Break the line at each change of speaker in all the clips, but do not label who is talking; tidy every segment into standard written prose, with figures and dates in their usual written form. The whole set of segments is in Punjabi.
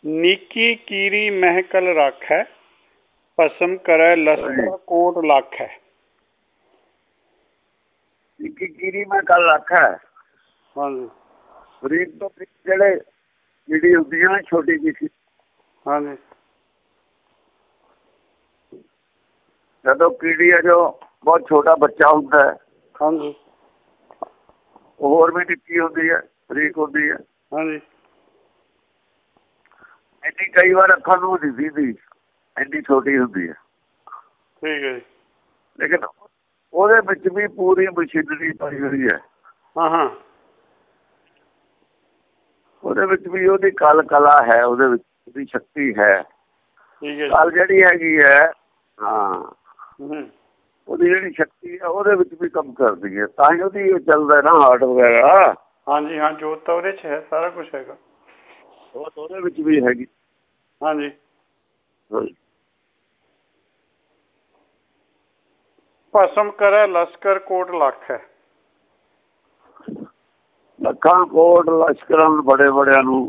ਨੀਕੀ ਕੀਰੀ ਮਹਿਕਲ ਰਾਖੈ, ਭਸਮ ਕਰੈ ਲਸਕਰ ਕੋਟ ਲਾਖੈ।
ਨੀਕੀ ਕੀਰੀ ਮਹਿਕਲ ਰਾਖੈ।
ਹਾਂਜੀ
ਬਰੀਕ ਤੋਂ ਬਰੀਕ ਜਿਹੜੇ ਜਿਹੜੀ ਹੁੰਦੀ ਆ ਛੋਟੀ ਜਿਹੀ,
ਹਾਂਜੀ
ਜਦੋਂ ਕੀੜੀ ਆ ਜੋ ਬਹੁਤ ਛੋਟਾ ਬੱਚਾ ਹੁੰਦਾ ਹੈ,
ਹਾਂਜੀ
ਹੋਰ ਵੀ ਨਿੱਕੀ ਹੁੰਦੀ ਹੈ, ਬਰੀਕ ਹੁੰਦੀ ਹੈ।
ਹਾਂਜੀ
ਇੰਨੀ ਕਈ ਵਾਰ ਅੱਖਾਂ ਨੂੰ ਨਹੀਂ ਦਿਖਦੀ, ਇੰਨੀ ਛੋਟੀ ਹੁੰਦੀ ਹੈ।
ਠੀਕ ਹੈ ਜੀ।
ਲੇਕਿਨ ਉਹਦੇ ਵਿੱਚ ਵੀ ਪੂਰੀ ਮਸ਼ੀਨਰੀ ਪਾਈ ਹੋਈ ਹੈ।
ਹਾਂ ਹਾਂ
ਉਹਦੇ ਵਿੱਚ ਵੀ ਉਹਦੀ ਕਲਾ ਹੈ, ਉਹਦੇ ਵਿੱਚ ਉਹਦੀ ਸ਼ਕਤੀ ਹੈ।
ਠੀਕ ਹੈ
ਕਲ ਜਿਹੜੀ ਹੈਗੀ ਹੈ, ਹਾਂ ਉਹਦੀ ਜਿਹੜੀ ਸ਼ਕਤੀ ਹੈ ਉਹਦੇ ਵਿੱਚ ਵੀ ਕੰਮ ਕਰਦੀ ਹੈ, ਤਾਂ ਹੀ ਉਹਦੀ ਚੱਲਦਾ ਨਾ ਹਾਰਟ ਵਗੈਰਾ।
ਹਾਂਜੀ ਹਾਂ, ਜੋਤ ਤਾਂ ਉਹਦੇ ਚ ਹੈ, ਸਾਰਾ ਕੁਛ ਹੈਗਾ,
ਉਹਦੇ ਵਿੱਚ ਵੀ ਹੈਗੀ।
ਹਾਂਜੀ ਭਸਮ ਕਰੈ ਲਸਕਰ ਕੋਟ ਲਾਖੈ।
ਲੱਖਾਂ ਕੋਟ ਲਸ਼ਕਰਾਂ ਬੜੇ ਬੜਿਆਂ ਨੂੰ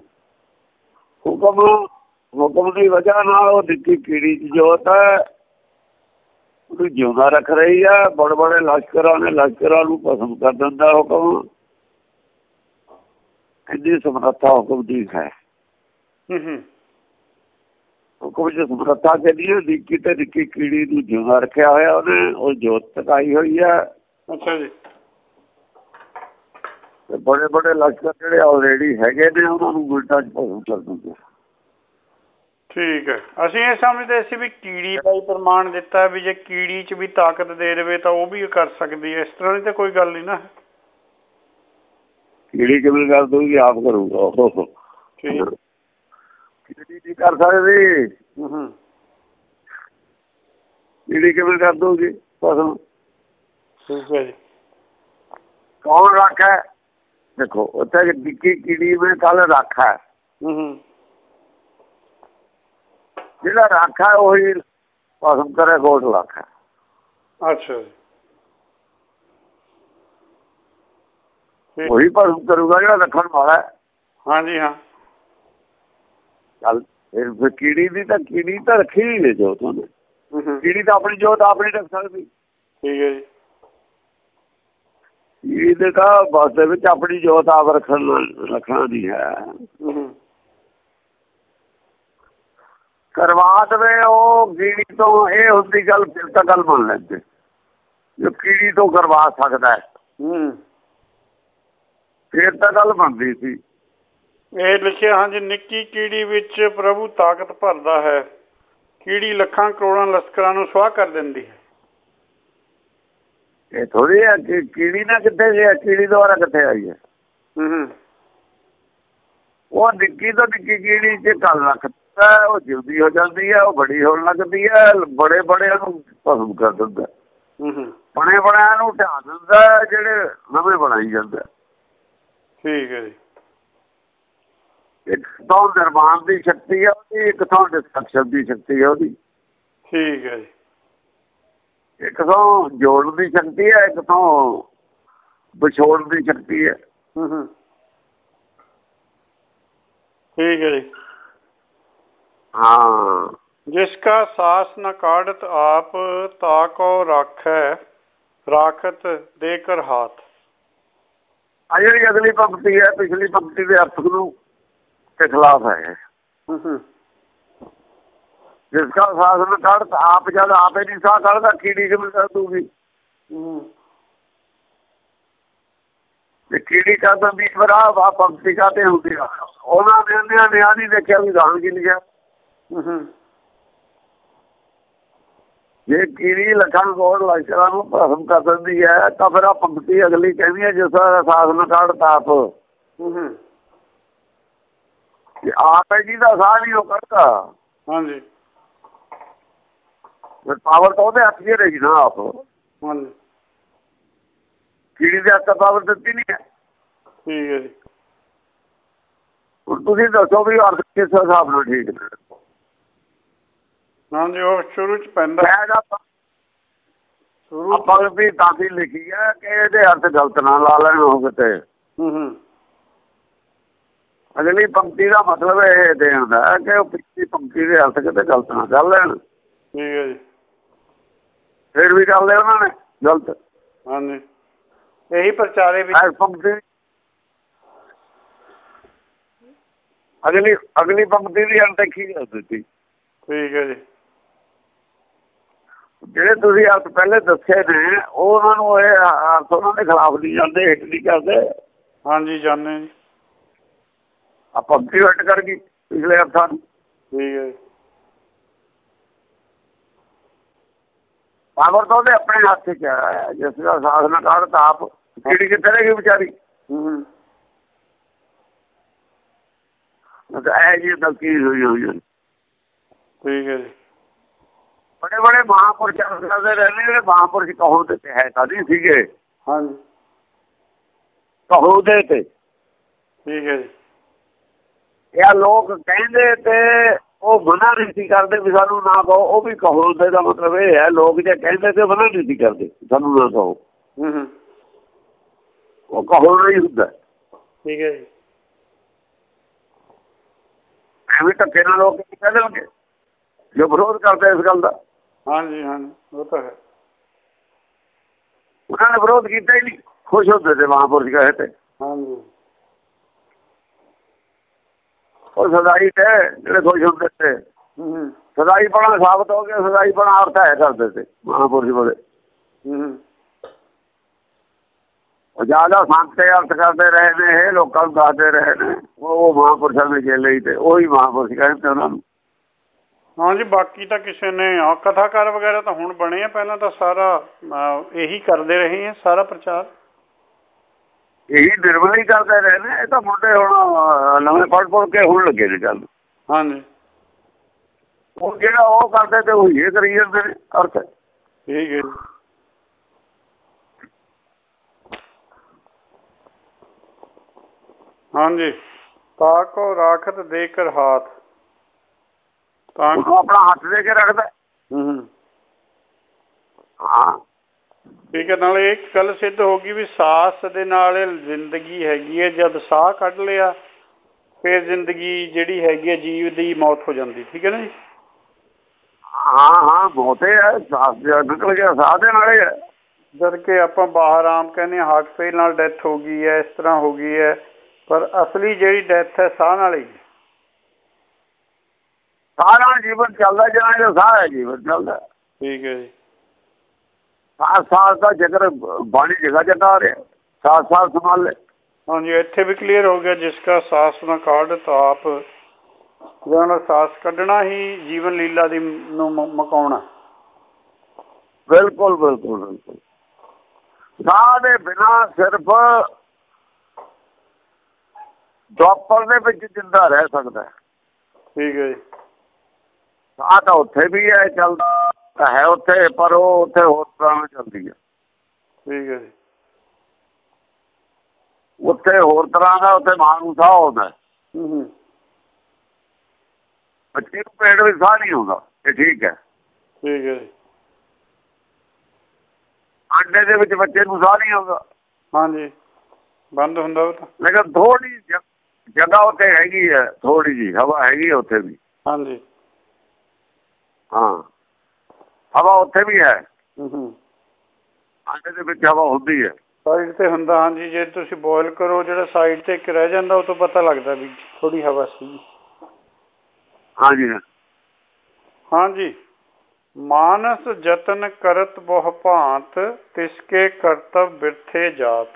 ਹੁਕਮ ਦੀ ਵਜ੍ਹਾ ਨਾਲ ਉਹ ਦਿੱਤੀ ਕੀੜੀ ਦੀ ਜੋਤ ਹੈ, ਉਹਨੂੰ ਜਿਉਂਦਾ ਰੱਖ ਰਹੀ ਹੈ। ਬੜੇ ਬੜੇ ਲਸ਼ਕਰਾਂ ਨੇ ਲਸ਼ਕਰਾਂ ਨੂੰ ਭਸਮ ਕਰ ਦਿੰਦਾ ਹੁਕਮ। ਇੰਨੀ ਸਮਰੱਥਾ ਹੁਕਮ ਦੀ ਹੈ। ਹੁਕਮ ਚ ਸਮਰੱਥਾ ਕਹਿੰਦੀ ਨਿੱਕੀ ਤੇ ਨਿੱਕੀ ਕੀੜੀ ਨੂੰ ਜਿਉਂਦਾ ਰੱਖਿਆ ਹੋਇਆ ਉਹਨੇ, ਉਹ ਜੋਤ ਟਕਾਈ ਹੋਈ ਹੈ।
ਅੱਛਾ ਜੀ।
ਤੇ ਬੜੇ ਬੜੇ ਲਸ਼ਕਰ ਜਿਹੜੇ ਆਲਰੇਡੀ ਹੈਗੇ ਨੇ ਉਹਨਾਂ ਨੂੰ ਉਲਟਾ ਭਸਮ ਕਰ ਦਿੰਦੇ।
ਠੀਕ ਹੈ। ਅਸੀਂ ਇਹ ਸਮਝਦੇ ਸੀ ਵੀ ਕੀੜੀ ਦਾ ਹੀ ਪ੍ਰਮਾਣ ਦਿੱਤਾ ਵੀ ਜੇ ਕੀੜੀ ਚ ਵੀ ਤਾਕਤ ਦੇ ਦੇਵੇ ਤਾਂ ਉਹ ਵੀ ਕਰ ਸਕਦੀ ਹੈ, ਇਸ ਤਰ੍ਹਾਂ ਦੀ ਤਾਂ ਕੋਈ ਗੱਲ ਨਹੀਂ ਨਾ।
ਕੀੜੀ ਕਿਵੇਂ ਕਰ ਦੂਗੀ, ਆਪ ਕਰੂਗਾ ਉਹ। ਕੀੜੀ ਨਹੀਂ ਕਰ ਸਕਦੀ, ਕੀੜੀ ਕਿਵੇਂ ਕਰ ਦੂਗੀ ਭਸਮ।
ਠੀਕ ਹੈ ਜੀ।
ਕੌਣ ਰਾਖਾ? ਦੇਖੋ ਉੱਥੇ ਨਿੱਕੀ ਕੀੜੀ ਮੈਂ ਕੱਲ ਰਾਖਾ, ਜਿਹੜਾ ਰਾਖਾ ਉਹੀ ਭਸਮ ਕਰੇ ਕੋਟ ਲਾਖਾ।
ਅੱਛਾ ਜੀ।
ਉਹੀ ਭਸਮ ਕਰੂਗਾ ਜਿਹੜਾ ਰੱਖਣ ਵਾਲਾ।
ਹਾਂਜੀ ਹਾਂ।
ਚੱਲ ਫਿਰ ਕੀੜੀ ਦੀ ਤਾਂ ਕੀੜੀ ਤਾਂ ਰੱਖੀ ਨਹੀਂ ਨੇ ਜੋਤ ਉਹਨੇ। ਕੀੜੀ ਤਾਂ ਆਪਣੀ ਜੋਤ ਆਪ ਨਹੀਂ ਰੱਖ ਸਕਦੀ।
ਠੀਕ ਹੈ ਜੀ।
ਕੀੜੀ ਦੇ ਤਾਂ ਬਸ ਦੇ ਵਿੱਚ ਆਪਣੀ ਜੋਤ ਆਪ ਰੱਖਣਾ ਨਹੀਂ ਹੈ। ਕਰਵਾ ਦੇਵੇ ਉਹ ਕੀੜੀ ਤੋਂ, ਇਹ ਹੁੰਦੀ ਗੱਲ, ਫਿਰ ਤਾਂ ਗੱਲ ਮੰਨ ਲੈਂਦੇ ਜੋ ਕੀੜੀ ਤੋਂ ਕਰਵਾ ਸਕਦਾ ਹੈ, ਫਿਰ ਤਾਂ ਗੱਲ ਬਣਦੀ ਸੀ।
ਇਹ ਲਿਖਿਆ ਹਾਂਜੀ, ਨਿੱਕੀ ਕੀੜੀ ਵਿੱਚ ਪ੍ਰਭੂ ਤਾਕਤ ਭਰਦਾ ਹੈ, ਕੀੜੀ ਲੱਖਾਂ ਕਰੋੜਾਂ ਲਸ਼ਕਰਾਂ ਨੂੰ ਸੁਆਹ ਕਰ ਦਿੰਦੀ ਹੈ।
ਇਹ ਥੋੜੀ ਹੈ ਕਿ ਕੀੜੀ ਨਾ ਕਿੱਥੇ ਗਿਆ, ਕੀੜੀ ਦੁਆਰਾ ਕਿੱਥੇ ਆਈ ਹੈ। ਉਹ ਨਿੱਕੀ ਤੋਂ ਨਿੱਕੀ ਕੀੜੀ ਚ ਗੱਲ ਰੱਖਦਾ, ਉਹ ਜਿਉਂਦੀ ਹੋ ਜਾਂਦੀ ਹੈ, ਉਹ ਬੜੀ ਹੋਣ ਲੱਗਦੀ ਹੈ, ਬੜੇ ਬੜਿਆਂ ਨੂੰ ਭਸਮ ਕਰ ਦਿੰਦਾ, ਬੜੇ ਬੜਿਆਂ ਨੂੰ ਢਾ ਦਿੰਦਾ, ਜਿਹੜੇ ਨਵੇਂ ਬਣਾਈ ਜਾਂਦਾ।
ਠੀਕ ਹੈ ਜੀ।
ਇੱਕ ਤੋਂ ਨਿਰਮਾਣ ਦੀ ਸ਼ਕਤੀ ਹੈ ਉਹਦੀ, ਇੱਕ ਤੋਂ ਡਿਸਟਰਕਸ਼ਨ ਦੀ ਸ਼ਕਤੀ ਹੈ ਉਹਦੀ।
ਠੀਕ ਹੈ ਜੀ।
ਇੱਕ ਤੋਂ ਜੋੜਨ ਦੀ ਸ਼ਕਤੀ ਹੈ, ਇੱਕ ਤੋਂ ਵਿਛੋੜਨ ਦੀ ਸ਼ਕਤੀ ਹੈ।
ਠੀਕ ਹੈ ਜੀ।
ਹਾਂ,
ਜਿਸ ਕਾ ਸਾਸ ਨ ਕਾਢਤ ਆਪ, ਤਾਕੋ ਰਾਖੈ ਰਾਖਤ ਦੇ ਕਰ ਹਾਥ।
ਆ ਜਿਹੜੀ ਅਗਲੀ ਪੰਕਤੀ ਹੈ, ਪਿਛਲੀ ਪੰਕਤੀ ਦੇ ਅਰਥ ਨੂੰ ਕੇ ਖਿਲਾਫ ਹੈ। ਜਿਸ ਕਾ ਸਾਸ ਨ ਕਾਢਤ ਆਪ, ਜਦ ਆਪੇ ਨਹੀਂ ਸਾਹ ਕੱਢਦਾ ਕੀੜੀ ਕਿਵੇਂ ਕਰ ਦੂਗੀ। ਕੀੜੀ ਕਰ ਦਿੰਦੀ ਫਿਰ ਆਹ ਪੰਕਤੀ ਕਾਹਤੇ ਹੁੰਦੀ ਆ, ਉਹਨਾਂ ਨੇ ਨਿਆਂ ਨਹੀਂ ਦੇਖਿਆ ਵੀ ਗਾਣ ਕੀ ਲਿਖਿਆ। ਜੇ ਕੀੜੀ ਲੱਖਾਂ ਕਰੋੜ ਲਸ਼ਕਰਾਂ ਨੂੰ ਭਸਮ ਕਰ ਦਿੰਦੀ ਹੈ ਤਾਂ ਫਿਰ ਆਹ ਪੰਕਤੀ ਅਗਲੀ ਕਹਿੰਦੀ ਹੈ ਜਿਸ ਦਾ ਸਾਸ ਨ ਕਾਢਤ ਆਪ, ਆਪ ਹੈ ਜਿਹਦਾ ਸਾਹ ਨਹੀਂ ਉਹ ਕੱਢਦਾ।
ਹਾਂਜੀ।
ਫਿਰ ਪਾਵਰ ਤਾਂ ਉਹਦੇ ਹੱਥ 'ਚ ਰਹੀ ਨਾ ਆਪ। ਕੀੜੀ ਦੇ ਹੱਥ ਪਾਵਰ ਦਿੱਤੀ ਨਹੀਂ ਹੈ।
ਠੀਕ ਹੈ ਜੀ।
ਹੁਣ ਤੁਸੀਂ ਦੱਸੋ ਵੀ ਅਰਥ ਕਿਸ ਹਿਸਾਬ ਨਾਲ ਠੀਕ ਨੇ।
ਹਾਂਜੀ, ਉਹ ਸ਼ੁਰੂ ਚ ਪੈਂਦਾ
ਆਪਾਂ ਵੀ ਕਾਫੀ ਲਿਖੀ ਹੈ ਕਿ ਇਹਦੇ ਅਰਥ ਗਲਤ ਨਾ ਲਾ ਲੈਣ ਹੋ ਕਿਤੇ। ਅਗਲੀ ਪੰਕਤੀ ਦਾ ਮਤਲਬ ਇਹ ਦੇਣ ਦਾ ਕਿ ਉਹ ਪਿਛਲੀ ਪੰਕਤੀ ਦੇ ਅਰਥ ਕਿਤੇ ਗਲਤ ਨਾ ਕਰ ਲੈਣ।
ਠੀਕ ਹੈ ਜੀ।
ਫਿਰ ਵੀ ਕਰ ਲਿਆ ਉਹਨਾਂ ਨੇ ਗਲਤ।
ਹਾਂਜੀ, ਇਹੀ ਪ੍ਰਚਾਰੇ ਵਿੱਚ
ਪੰਕਤੀ ਅਗਲੀ ਪੰਕਤੀ ਦੀ ਅਣਦੇਖੀ ਕਰ ਦਿੱਤੀ।
ਠੀਕ ਹੈ ਜੀ।
ਜਿਹੜੇ ਤੁਸੀਂ ਅਰਥ ਪਹਿਲੇ ਦੱਸੇ ਨੇ ਉਹਨਾਂ ਨੂੰ ਇਹ ਅਰਥ ਉਹਨਾਂ ਦੇ ਖਿਲਾਫ ਨਹੀਂ ਜਾਂਦੇ, ਹਿੱਟ ਨਹੀਂ ਕਰਦੇ।
ਹਾਂਜੀ, ਜਾਣੇ ਜੀ।
ਆ ਪੰਕਤੀ ਹਿੱਟ ਕਰ ਗਈ ਪਿਛਲੇ ਅਰਥਾਂ ਨੂੰ।
ਠੀਕ ਹੈ ਜੀ।
ਪਾਵਰ ਤਾਂ ਉਹਦੇ ਆਪਣੇ ਹੱਥ 'ਚ ਹੈ, ਜਿਸ ਦਾ ਸਾਧਨਾ ਕਾਢ ਆਪ ਕਿਹੜੀ ਕਿੱਥੇ ਰਹਿ ਗਈ ਵਿਚਾਰੀ। ਇਹ ਜੀ ਗਲਤੀ ਹੋਈ ਹੈ।
ਠੀਕ ਹੈ ਜੀ।
ਬੜੇ ਬੜੇ ਮਹਾਂਪੁਰਸ਼ ਕਰਦੇ ਰਹਿੰਦੇ, ਜਿਹੜੇ ਮਹਾਂਪੁਰਸ਼ ਕਹੋ ਤੇ ਹੈ ਕਦੀ ਸੀਗੇ।
ਹਾਂਜੀ,
ਕਹੋ ਦੇ ਤੇ।
ਠੀਕ ਹੈ ਜੀ।
ਇਹ ਲੋਕ ਕਹਿੰਦੇ ਤੇ ਉਹ ਮਨਾ ਨਹੀਂ ਸੀ ਕਰਦੇ ਵੀ ਸਾਨੂੰ ਨਾ ਕਹੋ। ਉਹ ਵੀ ਕਹੋ ਦੇ ਦਾ ਮਤਲਬ ਇਹ ਹੈ, ਲੋਕ ਜੇ ਕਹਿੰਦੇ ਤੇ ਮਨਾ ਨਹੀਂ ਸੀ ਕਰਦੇ ਸਾਨੂੰ ਨਾ ਕਹੋ। ਉਹ ਕਹੋ ਨਹੀਂ ਹੁੰਦਾ।
ਠੀਕ ਹੈ ਜੀ।
ਐਵੇਂ ਧੱਕੇ ਨਾਲ ਲੋਕ ਕਹਿ ਦੇਣਗੇ ਜੋ ਵਿਰੋਧ ਕਰਦੇ ਇਸ ਗੱਲ ਦਾ।
ਹਾਂਜੀ ਹਾਂਜੀ, ਉਹ ਤਾਂ ਹੈ।
ਉਹਨਾਂ ਨੇ ਵਿਰੋਧ ਕੀਤਾ ਹੀ ਨਹੀਂ, ਖੁਸ਼ ਹੁੰਦੇ ਤੇ ਮਹਾਂਪੁਰਸ਼ ਕਹੇ ਤੇ।
ਹਾਂਜੀ,
ਉਹ ਸਦਾਈ ਤੇ ਜਿਹੜੇ ਖੁਸ਼ ਹੁੰਦੇ ਤੇ ਸਦਾਈ ਪਣਾ ਸਾਬਤ ਹੋ ਗਿਆ। ਸਦਾਈ ਪਣਾ ਅਰਥ ਹੈ ਕਰਦੇ ਤੇ ਮਹਾਂਪੁਰਸ਼ ਬੜੇ। ਉਹ ਜ਼ਿਆਦਾ ਸੰਤ ਅਰਥ ਕਰਦੇ ਰਹੇ ਨੇ, ਇਹ ਲੋਕਾਂ ਨੂੰ ਦੱਸਦੇ ਰਹੇ ਨੇ। ਉਹ ਮਹਾਂਪੁਰਸ਼ਾਂ ਦੇ ਚੇਲੇ ਤੇ ਉਹੀ ਮਹਾਂਪੁਰਸ਼ ਕਹਿੰਦੇ ਉਹਨਾਂ ਨੂੰ।
ਹਾਂਜੀ, ਬਾਕੀ ਤਾਂ ਕਿਸੇ ਨੇ ਕਥਾਕਾਰ ਵਗੈਰਾ ਤਾਂ ਹੁਣ ਬਣੇ ਆ, ਪਹਿਲਾਂ ਤਾਂ ਸਾਰਾ ਇਹੀ ਕਰਦੇ ਰਹੇ ਆ, ਸਾਰਾ ਪ੍ਰਚਾਰ
ਇਹੀ ਨਿਰਮਲ ਹੀ ਕਰਦੇ ਰਹੇ ਨੇ। ਇਹ ਤਾਂ ਮੁੰਡੇ ਹੁਣ ਨਵੇਂ ਪੜ੍ਹ ਕੇ ਹੁਣ ਲੱਗੇ ਨੇ ਗੱਲ।
ਹਾਂਜੀ,
ਉਹ ਜਿਹੜਾ ਉਹ ਕਰਦੇ ਤੇ ਉਹੀ ਇਹ ਕਰੀ ਜਾਂਦੇ ਨੇ ਅਰਥ।
ਠੀਕ ਹੈ ਜੀ। ਹਾਂਜੀ, ਤਾਕੋ ਰਾਖਤ ਦੇ ਕਰ ਹਾਥ,
ਉਹਨੂੰ ਆਪਣਾ ਹੱਥ ਦੇ ਕੇ ਰੱਖਦਾ। ਹਾਂ,
ਠੀਕ ਹੈ। ਨਾਲ ਇੱਕ ਗੱਲ ਸਿੱਧ ਹੋ ਗਈ ਵੀ ਸਾਹਸ ਦੇ ਨਾਲ ਜ਼ਿੰਦਗੀ ਹੈਗੀ ਹੈ। ਜਦ ਸਾਹ ਕੱਢ ਲਿਆ ਫਿਰ ਜ਼ਿੰਦਗੀ ਜਿਹੜੀ ਹੈਗੀ ਹੈ ਜੀਵ ਦੀ ਮੌਤ ਹੋ ਜਾਂਦੀ। ਠੀਕ ਹੈ ਨਾ ਜੀ।
ਹਾਂ ਬਹੁਤੇ ਹੈ, ਸਾਹ ਨਿਕਲ ਗਿਆ ਸਾਹ ਦੇ ਨਾਲੇ ਹੈ।
ਜਦ ਕਿ ਆਪਾਂ ਬਾਹਰ ਆਮ ਕਹਿੰਦੇ ਹਾਂ ਹਾਰਟ ਫੇਲ ਨਾਲ ਡੈਥ ਹੋ ਗਈ ਹੈ, ਇਸ ਤਰ੍ਹਾਂ ਹੋ ਗਈ ਹੈ, ਪਰ ਅਸਲੀ ਜਿਹੜੀ ਡੈਥ ਹੈ ਸਾਹ ਨਾਲ ਹੀ।
ਸਾਹ ਨਾਲ ਜੀਵਨ ਚੱਲਦਾ, ਜਿਹੜਾ ਸਾਹ ਹੈ ਜੀਵਨ ਚੱਲਦਾ।
ਠੀਕ ਹੈ ਜੀ।
ਸਾਹ ਦਾ ਜ਼ਿਕਰ ਬਾਣੀ ਜਗ੍ਹਾ ਜਗ੍ਹਾ ਆ ਰਿਹਾ, ਸਾਹ ਸੰਭਾਲ ਲੈ।
ਹਾਂਜੀ, ਇੱਥੇ ਵੀ ਕਲੀਅਰ ਹੋ ਗਿਆ, ਜਿਸ ਕਾ ਸਾਸ ਨਾ ਕਾਢ ਤਾਪ, ਜਿਹਨਾਂ ਸਾਸ ਕੱਢਣਾ ਹੀ ਜੀਵਨ ਲੀਲਾ ਦੀ ਨੂੰ ਮਕਾਉਣਾ।
ਬਿਲਕੁਲ ਬਿਲਕੁਲ ਬਿਲਕੁਲ। ਸਾਹ ਦੇ ਬਿਨਾਂ ਸਿਰਫ ਦੁਆਪਰ ਦੇ ਵਿੱਚ ਜਿੰਦਾ ਰਹਿ ਸਕਦਾ।
ਠੀਕ ਹੈ ਜੀ।
ਸਾਹ ਤਾਂ ਉੱਥੇ ਵੀ ਹੈ, ਚੱਲਦਾ ਹੈ ਉੱਥੇ, ਪਰ ਉਹ ਉੱਥੇ ਹੋਰ ਤਰ੍ਹਾਂ ਨਾਲ ਚੱਲਦੀ ਹੈ।
ਠੀਕ ਹੈ ਜੀ।
ਉੱਥੇ ਹੋਰ ਤਰ੍ਹਾਂ ਦਾ, ਉੱਥੇ ਮਾਂ ਨੂੰ ਸਾਹ ਆਉਂਦਾ। ਬੱਚੇ ਨੂੰ ਪੇਟ ਵਿੱਚ ਸਾਹ ਨਹੀਂ ਆਉਂਦਾ, ਇਹ ਠੀਕ ਹੈ।
ਠੀਕ ਹੈ ਜੀ।
ਅੰਡੇ ਦੇ ਵਿੱਚ ਬੱਚੇ ਨੂੰ ਸਾਹ ਨਹੀਂ ਆਉਂਦਾ।
ਹਾਂਜੀ, ਬੰਦ ਹੁੰਦਾ ਉਹ ਤਾਂ।
ਲੇਕਿਨ ਥੋੜੀ ਜਗ੍ਹਾ ਉੱਥੇ ਹੈਗੀ ਹੈ, ਥੋੜੀ ਜਿਹੀ ਹਵਾ ਹੈਗੀ ਹੈ ਉੱਥੇ ਵੀ।
ਹਾਂਜੀ,
ਹਾਂ, ਹਵਾ ਉੱਥੇ ਵੀ ਹੈ। ਅੰਡੇ ਦੇ ਵਿੱਚ ਹਵਾ ਹੁੰਦੀ ਹੈ,
ਸਾਈਡ ਤੇ ਹੁੰਦਾ। ਹਾਂਜੀ, ਜੇ ਤੁਸੀਂ ਬੋਇਲ ਕਰੋ ਜਿਹੜਾ ਸਾਈਡ ਤੇ ਇੱਕ ਰਹਿ ਜਾਂਦਾ, ਉਹ ਤੋਂ ਪਤਾ ਲੱਗਦਾ ਵੀ ਥੋੜੀ ਹਵਾ ਸੀ।
ਹਾਂਜੀ
ਹਾਂਜੀ, ਮਾਨਸ ਜਤਨ ਕਰਤ ਬਹੁ ਭਾਂਤ, ਤਿਸਕੇ ਕਰਤਵ ਬਿਰਥੇ ਜਾਤ।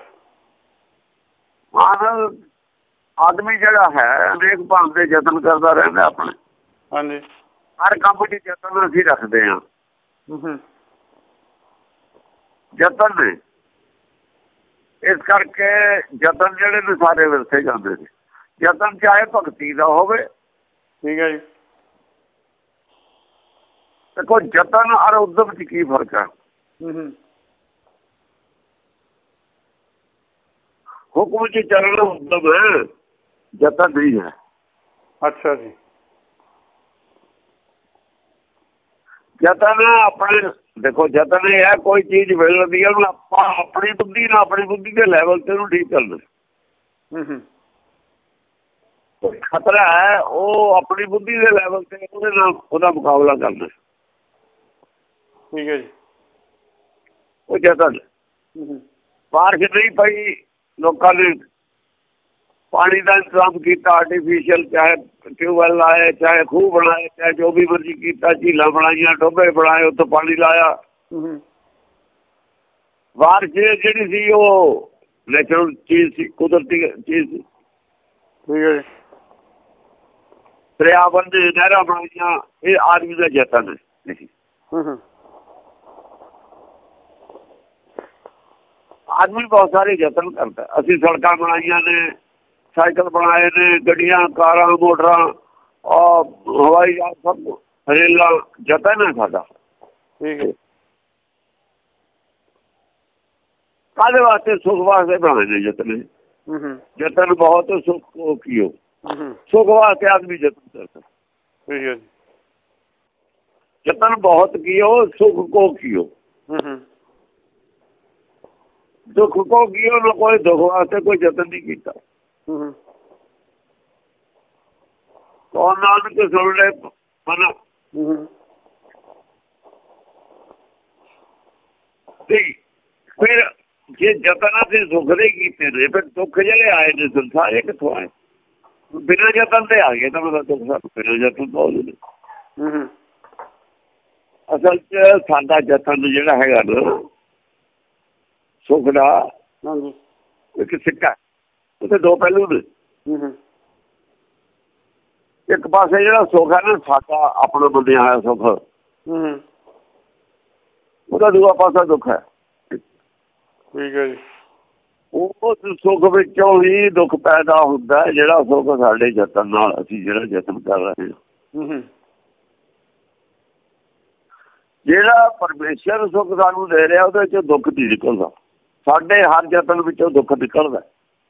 ਮਾਨਸ ਆਦਮੀ ਜਿਹੜਾ ਹੈ ਅਨੇਕ ਭਾਂਤ ਦੇ ਯਤਨ ਕਰਦਾ ਰਹਿੰਦਾ ਆਪਣੇ।
ਹਾਂਜੀ,
ਹਰ ਕੰਮ ਚ ਯਤਨ ਅਸੀਂ ਰੱਖਦੇ ਹਾਂ। ਯਤਨ ਨੇ, ਇਸ ਕਰਕੇ ਯਤਨ ਜਿਹੜੇ ਨੇ ਸਾਰੇ ਵਰਤੇ ਜਾਂਦੇ ਨੇ। ਯਤਨ ਚਾਹੇ ਭਗਤੀ ਦਾ ਹੋਵੇ।
ਠੀਕ ਹੈ ਜੀ।
ਦੇਖੋ ਯਤਨ ਔਰ ਉਦਮ ਚ ਕੀ ਫਰਕ ਹੈ। ਹੁਕਮ ਚ ਚੱਲਣਾ ਉਦਮ ਹੈ, ਯਤਨ ਨਹੀਂ ਹੈ।
ਅੱਛਾ ਜੀ।
ਯਤਨ ਆਪਣੇ, ਦੇਖੋ ਯਤਨ ਇਹ ਹੈ ਕੋਈ ਚੀਜ਼ ਮਿਲਦੀ ਹੈ, ਆਪਾਂ ਆਪਣੀ ਬੁੱਧੀ ਨਾਲ, ਆਪਣੀ ਬੁੱਧੀ ਦੇ ਲੈਵਲ ਤੇ ਉਹਨੂੰ ਠੀਕ ਕਰਨਾ। ਕੋਈ ਖਤਰਾ ਹੈ ਉਹ ਆਪਣੀ ਬੁੱਧੀ ਦੇ ਲੈਵਲ ਤੇ ਉਹਦੇ ਨਾਲ ਉਹਦਾ ਮੁਕਾਬਲਾ ਕਰਨਾ।
ਠੀਕ ਹੈ ਜੀ।
ਉਹ ਜਤਨ ਬਾਰਿਸ਼ ਨਹੀਂ ਪਈ, ਲੋਕਾਂ ਨੇ ਪਾਣੀ ਦਾ ਇੰਤਜ਼ਾਮ ਕੀਤਾ ਆਰਟੀਫਿਸ਼ੀਅਲ, ਚਾਹੇ ਟਿਊਬਵੈਲ ਲਾਏ, ਚਾਹੇ ਖੂਹ ਬਣਾਏ, ਚਾਹੇ ਜੋ ਵੀ ਮਰਜ਼ੀ ਕੀਤਾ, ਝੀਲਾਂ ਬਣਾਈਆਂ, ਟੋਭੇ ਬਣਾਏ, ਉੱਥੇ ਪਾਣੀ ਲਾਇਆ। ਬਾਰਿਸ਼ ਜਿਹੜੀ ਸੀ ਉਹ ਨੈਚੁਰਲ ਚੀਜ਼ ਸੀ, ਕੁਦਰਤੀ ਚੀਜ਼ ਸੀ। ਦਰਿਆ ਬੰਦੇ, ਨਹਿਰਾਂ ਬਣਾਈਆਂ, ਇਹ ਆਦਮੀ ਦਾ ਯਤਨ ਹੈ। ਆਦਮੀ ਬਹੁਤ ਸਾਰੇ ਯਤਨ ਕਰਦਾ। ਅਸੀਂ ਸੜਕਾਂ ਬਣਾਈਆਂ ਨੇ, ਸਾਈਕਲ ਬਣਾਏ ਨੇ, ਗੱਡੀਆਂ, ਕਾਰਾਂ, ਮੋਟਰਾਂ, ਹਵਾਈ ਜਹਾਜ਼, ਸਭ ਰੇਲਾਂ, ਯਤਨ ਹੈ ਸਾਡਾ। ਠੀਕ ਹੈ। ਕਾਹਦੇ ਵਾਸਤੇ? ਸੁਖ ਵਾਸਤੇ ਬਣਾਏ ਨੇ ਯਤਨ। ਯਤਨ ਬਹੁਤ ਸੁਖ ਕੀਓ, ਸੁਖ ਵਾਸਤੇ ਆਦਮੀ ਯਤਨ ਕਰਦਾ। ਯਤਨ ਬਹੁਤ ਕੀਓ, ਸੁਖ ਕੋ ਕੀਓ। ਦੁੱਖ ਕੋ ਕੀਓ ਨਾ, ਕੋਈ ਦੁੱਖ ਵਾਸਤੇ ਕੋਈ ਯਤਨ ਨਹੀਂ ਕੀਤਾ। ਕੌਣ ਨਾਨਕ ਸੁਣ ਲੈ ਮਨ। ਫਿਰ ਜੇ ਯਤਨ ਅਸੀਂ ਸੁੱਖ ਦੇ ਕੀਤੇ ਨੇ, ਫਿਰ ਦੁੱਖ ਜਿਹੜੇ ਆਏ ਨੇ ਸੰਸਾਰੇ ਕਿੱਥੋਂ ਆਏ? ਬਿਨਾਂ ਯਤਨ ਤੇ ਆ ਗਏ ਤਾਂ ਮਤਲਬ ਦੁੱਖ ਸਾਨੂੰ ਬਿਨਾਂ ਯਤਨ ਤੋਂ ਆਉਂਦੇ। ਅਸਲ ਚ ਸਾਡਾ ਯਤਨ ਜਿਹੜਾ ਹੈਗਾ ਨਾ ਸੁੱਖ ਦਾ, ਇੱਕ ਸਿੱਕਾ, ਉਹਦੇ ਦੋ ਪਹਿਲੂ ਨੇ। ਇੱਕ ਪਾਸੇ ਜਿਹੜਾ ਸੁੱਖ ਹੈ ਨਾ ਸਾਡਾ ਆਪਣਾ ਬੰਦਿਆ ਹੋਇਆ ਸੁੱਖ, ਉਹਦਾ ਦੂਆ ਪਾਸਾ ਦੁੱਖ ਹੈ।
ਠੀਕ ਹੈ ਜੀ।
ਉਸ ਸੁੱਖ ਵਿੱਚੋਂ ਹੀ ਦੁੱਖ ਪੈਦਾ ਹੁੰਦਾ, ਜਿਹੜਾ ਸੁੱਖ ਸਾਡੇ ਯਤਨ ਨਾਲ ਅਸੀਂ ਜਿਹੜਾ ਯਤਨ ਕਰ ਰਹੇ ਹਾਂ। ਜਿਹੜਾ ਪਰਮੇਸ਼ਰ ਸੁੱਖ ਸਾਨੂੰ ਦੇ ਰਿਹਾ ਉਹਦੇ ਚ ਦੁੱਖ ਨਹੀਂ ਨਿਕਲਦਾ। ਸਾਡੇ ਹਰ ਯਤਨ ਵਿੱਚੋਂ ਦੁੱਖ ਨਿਕਲਦਾ।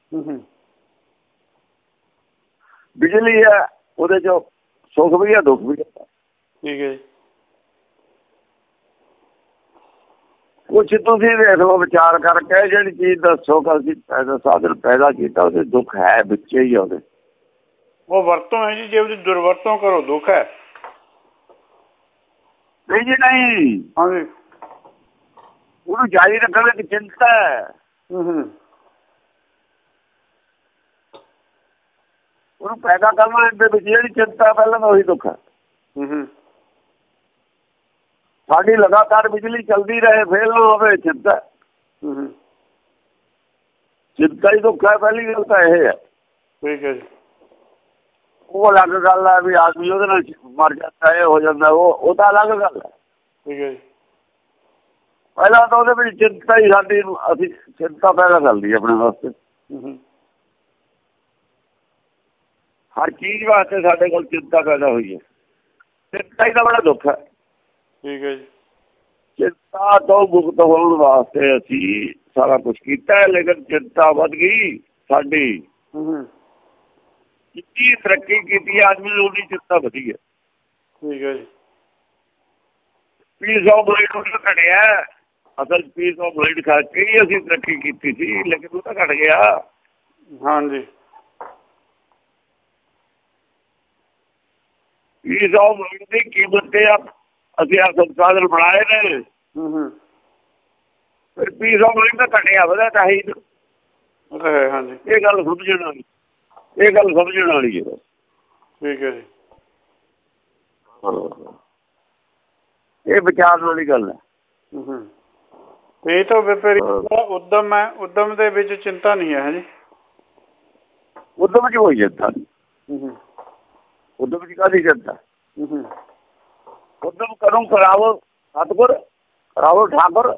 ਬਿਜਲੀ ਹੈ, ਉਹਦੇ ਚ ਸੁੱਖ ਵੀ ਹੈ, ਦੁੱਖ ਵੀ ਹੈ।
ਠੀਕ ਹੈ।
ਕੁਛ ਤੁਸੀਂ ਦੇਖ ਲਓ ਵਿਚਾਰ ਕਰਕੇ, ਜਿਹੜੀ ਚੀਜ਼ ਦਾ ਸੁੱਖ ਅਸੀਂ ਸਾਧਨ ਪੈਦਾ ਕੀਤਾ ਉਹਦੇ ਦੁੱਖ ਹੈ ਵਿੱਚ ਹੀ। ਉਹਦੇ
ਉਹ ਵਰਤੋਂ ਹੈ ਜੀ, ਜੇ ਉਹਦੀ ਦੁਰਵਰਤੋਂ ਕਰੋ ਦੁੱਖ ਹੈ।
ਨਹੀਂ ਜੀ ਨਹੀਂ,
ਹਾਂਜੀ,
ਉਹਨੂੰ ਜਾਰੀ ਰੱਖਣ ਦੀ ਚਿੰਤਾ ਹੈ। ਉਹਨੂੰ ਪੈਦਾ ਕਰਨਾ ਦੇ ਵਿੱਚ ਜਿਹੜੀ ਚਿੰਤਾ ਪਹਿਲਾਂ ਉਹੀ ਦੁੱਖ ਹੈ। ਸਾਡੀ ਲਗਾਤਾਰ ਬਿਜਲੀ ਚੱਲਦੀ ਰਹੇ, ਫੇਲ ਨਾ ਹੋਵੇ, ਚਿੰਤਾ। ਚਿੰਤਾ ਹੀ ਦੁੱਖ ਹੈ। ਪਹਿਲੀ ਗੱਲ ਤਾਂ ਇਹ ਹੈ।
ਠੀਕ ਹੈ ਜੀ।
ਉਹ ਅਲੱਗ ਗੱਲ ਹੈ ਵੀ ਆਦਮੀ ਉਹਦੇ ਨਾਲ ਮਰ ਜਾਂਦਾ, ਇਹ ਹੋ ਜਾਂਦਾ, ਉਹ ਤਾਂ ਅਲੱਗ ਗੱਲ ਹੈ।
ਠੀਕ ਹੈ ਜੀ।
ਪਹਿਲਾਂ ਤਾਂ ਉਹਦੇ ਵਿੱਚ ਚਿੰਤਾ ਹੀ ਸਾਡੀ, ਅਸੀਂ ਚਿੰਤਾ ਪੈਦਾ ਕਰਦੀ ਆਪਣੇ ਵਾਸਤੇ। ਹਰ ਚੀਜ਼ ਵਾਸਤੇ ਸਾਡੇ ਕੋਲ ਚਿੰਤਾ ਪੈਦਾ ਹੋਈ ਹੈ। ਚਿੰਤਾ ਹੀ ਤਾਂ ਬੜਾ ਦੁੱਖ ਹੈ।
ਠੀਕ ਹੈ ਜੀ।
ਚਿੰਤਾ ਤੋਂ ਮੁਕਤ ਹੋਣ ਵਾਸਤੇ ਅਸੀਂ ਸਾਰਾ ਕੁਛ ਕੀਤਾ, ਲੇਕਿਨ ਚਿੰਤਾ ਵੱਧ ਗਈ ਸਾਡੀ। ਜਿੰਨੀ ਤਰੱਕੀ ਕੀਤੀ ਆਦਮੀ ਨੇ ਉਨੀ ਚਿੰਤਾ ਵਧੀ ਹੈ।
ਠੀਕ ਹੈ ਜੀ।
ਪੀਸ ਆਫ ਮਾਈਂਡ ਉਹਦਾ ਘਟਿਆ। ਅਸਲ ਪੀਸ ਆਫ ਮਾਈਂਡ ਕਰਕੇ ਹੀ ਅਸੀਂ ਤਰੱਕੀ ਕੀਤੀ ਸੀ, ਲੇਕਿਨ ਉਹ ਤਾਂ ਘਟ ਗਿਆ।
ਹਾਂਜੀ।
ਪੀਸ ਆਫ ਮਾਈਂਡ ਦੀ ਕੀਮਤ ਤੇ ਅਸੀਂ ਆ ਸੰਸਾਧਨ ਬਣਾਏ ਨੇ। ਫਿਰ ਪੀਸ ਆਫ ਮਾਈਂਡ ਤਾਂ ਘਟਿਆ, ਵਧਿਆ ਤਾਂ ਹੀ।
ਹਾਂਜੀ,
ਇਹ ਗੱਲ ਸਮਝਣ ਵਾਲੀ, ਇਹ ਗੱਲ ਸਮਝਣ ਵਾਲੀ ਹੈ।
ਠੀਕ ਹੈ ਜੀ।
ਇਹ ਵਿਚਾਰਨ ਵਾਲੀ ਗੱਲ ਹੈ।
ਇਹ ਤਾਂ ਵਿਪਰੀਤ ਉਦਮ ਹੈ। ਉਦਮ ਦੇ ਵਿੱਚ ਚਿੰਤਾ ਨਹੀਂ ਹੈ ਜੀ।
ਉਦਮ ਚ ਕੋਈ ਚਿੰਤਾ ਨਹੀਂ। ਉਦਮ ਚ ਕਾਹਦੀ ਚਿੰਤਾ? ਉਦਮ ਕਰੋ, ਕਰਾਵੋ ਸਤਿਗੁਰ, ਕਰਾਵੋ ਠਾਕੁਰ।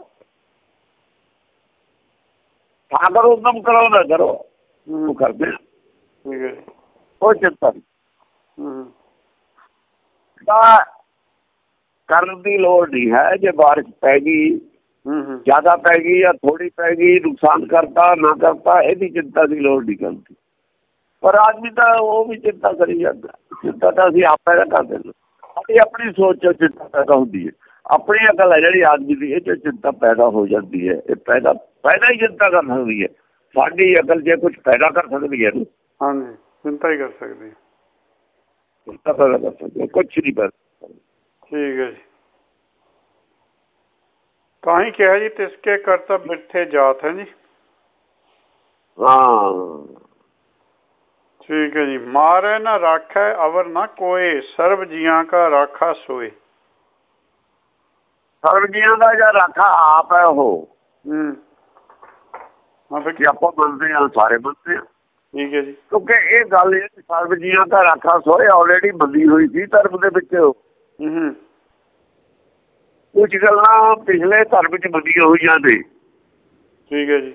ਠਾਕੁਰ ਉਦਮ ਕਰਾਉਂਦਾ, ਕਰੋ, ਉਹ ਕਰਦੇ।
ਠੀਕ ਹੈ।
ਉਹ ਚਿੰਤਾ ਕਰਨ ਦੀ ਲੋੜ ਨਹੀਂ ਹੈ। ਜੇ ਬਾਰਿਸ਼ ਪੈ ਗਈ, ਜ਼ਿਆਦਾ ਪੈ ਗਈ ਜਾਂ ਥੋੜੀ ਪੈ ਗਈ, ਨੁਕਸਾਨ ਕਰਤਾ ਨਾ ਕਰਤਾ, ਇਹਦੀ ਚਿੰਤਾ ਦੀ ਲੋੜ ਨਹੀਂ ਕਰਦੀ। ਪਰ ਆਦਮੀ ਤਾਂ ਉਹ ਵੀ ਚਿੰਤਾ ਕਰੀ ਜਾਂਦਾ। ਚਿੰਤਾ ਤਾਂ ਅਸੀਂ ਆਪ ਪੈਦਾ ਕਰ ਦਿੰਦੇ। ਸਾਡੀ ਆਪਣੀ ਸੋਚ ਚ ਚਿੰਤਾ ਪੈਦਾ ਹੁੰਦੀ ਹੈ। ਆਪਣੀ ਅਕਲ ਹੈ ਜਿਹੜੀ ਆਦਮੀ ਦੀ, ਇਹ ਚ ਚਿੰਤਾ ਪੈਦਾ ਹੋ ਜਾਂਦੀ ਹੈ। ਇਹ ਪੈਦਾ ਹੀ ਚਿੰਤਾ ਕਰ ਸਕਦੀ ਹੈ। ਸਾਡੀ ਅਕਲ ਜੇ ਕੁਛ ਪੈਦਾ ਕਰ ਸਕਦੀ ਹੈ,
ਚਿੰਤਾ ਹੀ ਕਰ ਸਕਦੇ,
ਕੁਛ ਨਹੀਂ ਕਰ।
ਠੀਕ ਹੈ ਜੀ। ਤਾਂ ਹੀ ਕਿਹਾ ਜੀ ਤਿਸਕੇ ਕਰਤਾ ਬਿਰਥੇ ਜਾਤ ਹੈ ਜੀ।
ਹਾਂ
ਠੀਕ ਹੈ ਜੀ। ਮਾਰੇ ਨਾ ਰਾਖੈ ਅਵਰ ਨਾ ਕੋਏ, ਸਰਬ ਜੀਆਂ ਕਾ ਰਾਖਾ ਸੋਏ।
ਸਰਬ ਜੀਆਂ ਦਾ ਜਾਂ ਰਾਖਾ ਆਪ ਹੈ ਉਹ। ਆਪਾਂ ਮੰਨਦੇ ਹਾਂ, ਸਾਰੇ ਮੰਨਦੇ ਹਾਂ।
ਠੀਕ ਹੈ ਜੀ।
ਕਿਉਂਕਿ ਇਹ ਗੱਲ ਸਰਬ ਜੀਆਂ ਦਾ ਰਾਖਾ ਸੋਏ ਆਲਰੇਡੀ ਬੰਦੀ ਹੋਈ ਸੀ ਧਰਮ ਦੇ ਵਿੱਚ। ਕੁਝ ਗੱਲਾਂ ਪਿਛਲੇ ਧਰਮ ਚ ਬੰਦੀਆਂ ਹੋਈਆਂ ਨੇ।
ਠੀਕ ਹੈ ਜੀ।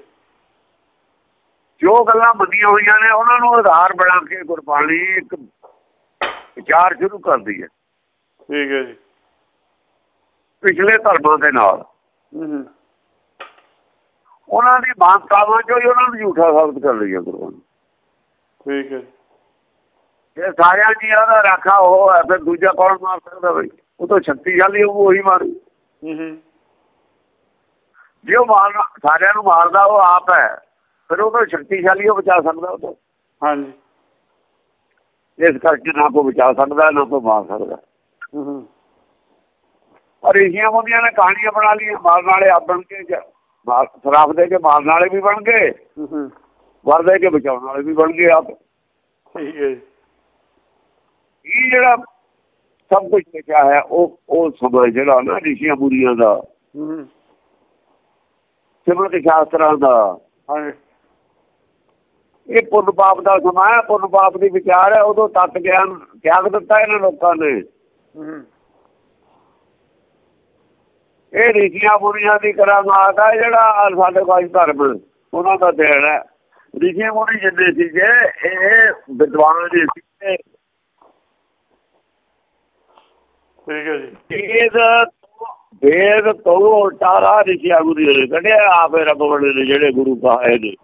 ਜੋ ਗੱਲਾਂ ਬੰਦੀਆਂ ਹੋਈਆਂ ਨੇ ਉਹਨਾਂ ਨੂੰ ਆਧਾਰ ਬਣਾ ਕੇ ਗੁਰਬਾਣੀ ਇੱਕ ਵਿਚਾਰ ਸ਼ੁਰੂ ਕਰਦੀ ਹੈ।
ਠੀਕ ਹੈ ਜੀ।
ਪਿਛਲੇ ਧਰਮਾਂ ਦੇ ਨਾਲ ਉਹਨਾਂ ਦੀ ਮਾਨਤਾਵਾਂ ਚੋਂ ਹੀ ਉਹਨਾਂ ਨੂੰ ਝੂਠਾ ਸਾਬਤ ਕਰ ਲਈ ਹੈ ਗੁਰਬਾਣੀ।
ਠੀਕ ਹੈ ਜੀ।
ਇਹ ਸਾਰਿਆਂ ਜੀਆਂ ਦਾ ਰਾਖਾ ਉਹ ਹੈ, ਫਿਰ ਦੂਜਾ ਕੌਣ ਮਾਰ ਸਕਦਾ ਬਈ? ਉਹ ਤਾਂ ਸ਼ਕਤੀਸ਼ਾਲੀ ਹੋਊ, ਉਹੀ ਮਾਰੂ। ਜੇ ਉਹ ਮਾਰਨਾ ਸਾਰਿਆਂ ਨੂੰ ਮਾਰਦਾ ਉਹ ਆਪ ਹੈ, ਫਿਰ ਉਹ ਤਾਂ ਸ਼ਕਤੀਸ਼ਾਲੀ ਉਹ ਬਚਾ ਸਕਦਾ ਉਹ ਤੋਂ।
ਹਾਂਜੀ।
ਇਸ ਕਰਕੇ ਨਾ ਕੋਈ ਬਚਾ ਸਕਦਾ ਨਾ ਕੋਈ ਮਾਰ ਸਕਦਾ। ਪਰ ਰਿਸ਼ੀਆਂ ਮੁਨੀਆਂ ਨੇ ਕਹਾਣੀਆਂ ਬਣਾ ਲਈਆਂ, ਮਾਰਨ ਵਾਲੇ ਆਪ ਬਣ ਕੇ, ਸ਼ਰਾਪ ਦੇ ਕੇ ਮਾਰਨ ਵਾਲੇ ਵੀ ਬਣ ਗਏ, ਵਰ ਦੇ ਕੇ ਬਚਾਉਣ ਵਾਲੇ ਵੀ ਬਣ ਗਏ ਆਪ।
ਠੀਕ ਹੈ ਜੀ।
ਇਹ ਜਿਹੜਾ ਸਭ ਕੁਝ ਲਿਖਿਆ ਹੈ ਉਹ ਸਮਾਂ ਜਿਹੜਾ ਨਾ ਰਿਸ਼ੀਆਂ ਮੁਨੀਆਂ ਦਾ, ਸਿਮਰਤ ਸ਼ਾਸਤਰਾਂ ਦਾ, ਇਹ ਪੁੰਨ ਪਾਪ ਦਾ ਸਮਾਂ ਹੈ। ਪੁੰਨ ਪਾਪ ਦੀ ਵਿਚਾਰ ਹੈ। ਉਦੋਂ ਤੱਤ ਗਿਆਨ ਤਿਆਗ ਦਿੱਤਾ ਇਹਨਾਂ ਲੋਕਾਂ ਨੇ। ਇਹ ਰਿਸ਼ੀਆਂ ਮੁਨੀਆਂ ਦੀ ਕਰਾਮਾਤ ਹੈ। ਜਿਹੜਾ ਸਾਡੇ ਕੋਲ ਧਰਮ ਉਹਨਾਂ ਦਾ ਦੇਣ ਹੈ। ਰਿਸ਼ੀ ਮੁਨੀ ਜਿੰਨੇ ਸੀਗੇ ਇਹ ਵਿਦਵਾਨ ਜੀ ਸੀਗੇ।
ਠੀਕ ਹੈ ਜੀ।
ਵੇਦ ਤੋਂ ਉਲਟਾ ਰਿਸ਼ੀਆਂ ਮੁਨੀਆਂ ਨੇ ਕੱਢਿਆ, ਆਪੇ ਰੱਬ ਬਣੇ ਨੇ ਜਿਹੜੇ ਗੁਰੂ ਕਹਾਏ ਨੇ।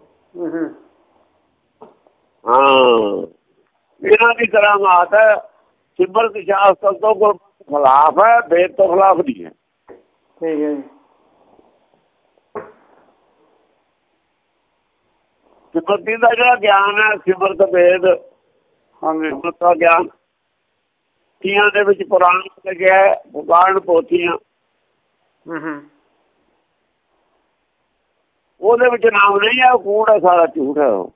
ਹਾਂ, ਇਹਨਾਂ ਦੀ ਕਰਾਮਾਤ ਹੈ। ਸਿਮਰਤ ਸ਼ਾਸਤਰ ਤੋਂ ਖਿਲਾਫ ਹੈ, ਵੇਦ ਤੋਂ ਖਿਲਾਫ ਨਹੀਂ ਹੈ।
ਠੀਕ ਹੈ ਜੀ।
ਸਿਮਰਤੀ ਦਾ ਜਿਹੜਾ ਗਿਆਨ ਹੈ, ਸਿਮਰਤ ਵੇਦ, ਸਿਮਰਤ ਦਾ ਗਿਆਨ ਤੀਆਂ ਦੇ ਵਿੱਚ ਪੁਰਾਣ ਲੱਗਿਆ, ਪੁਰਾਣ ਪੋਥੀਆਂ, ਉਹਦੇ ਵਿੱਚ ਨਾਮ ਨਹੀਂ ਹੈ। ਉਹ ਕੂੜ ਹੈ, ਸਾਰਾ ਝੂਠ ਹੈ। ਉਹ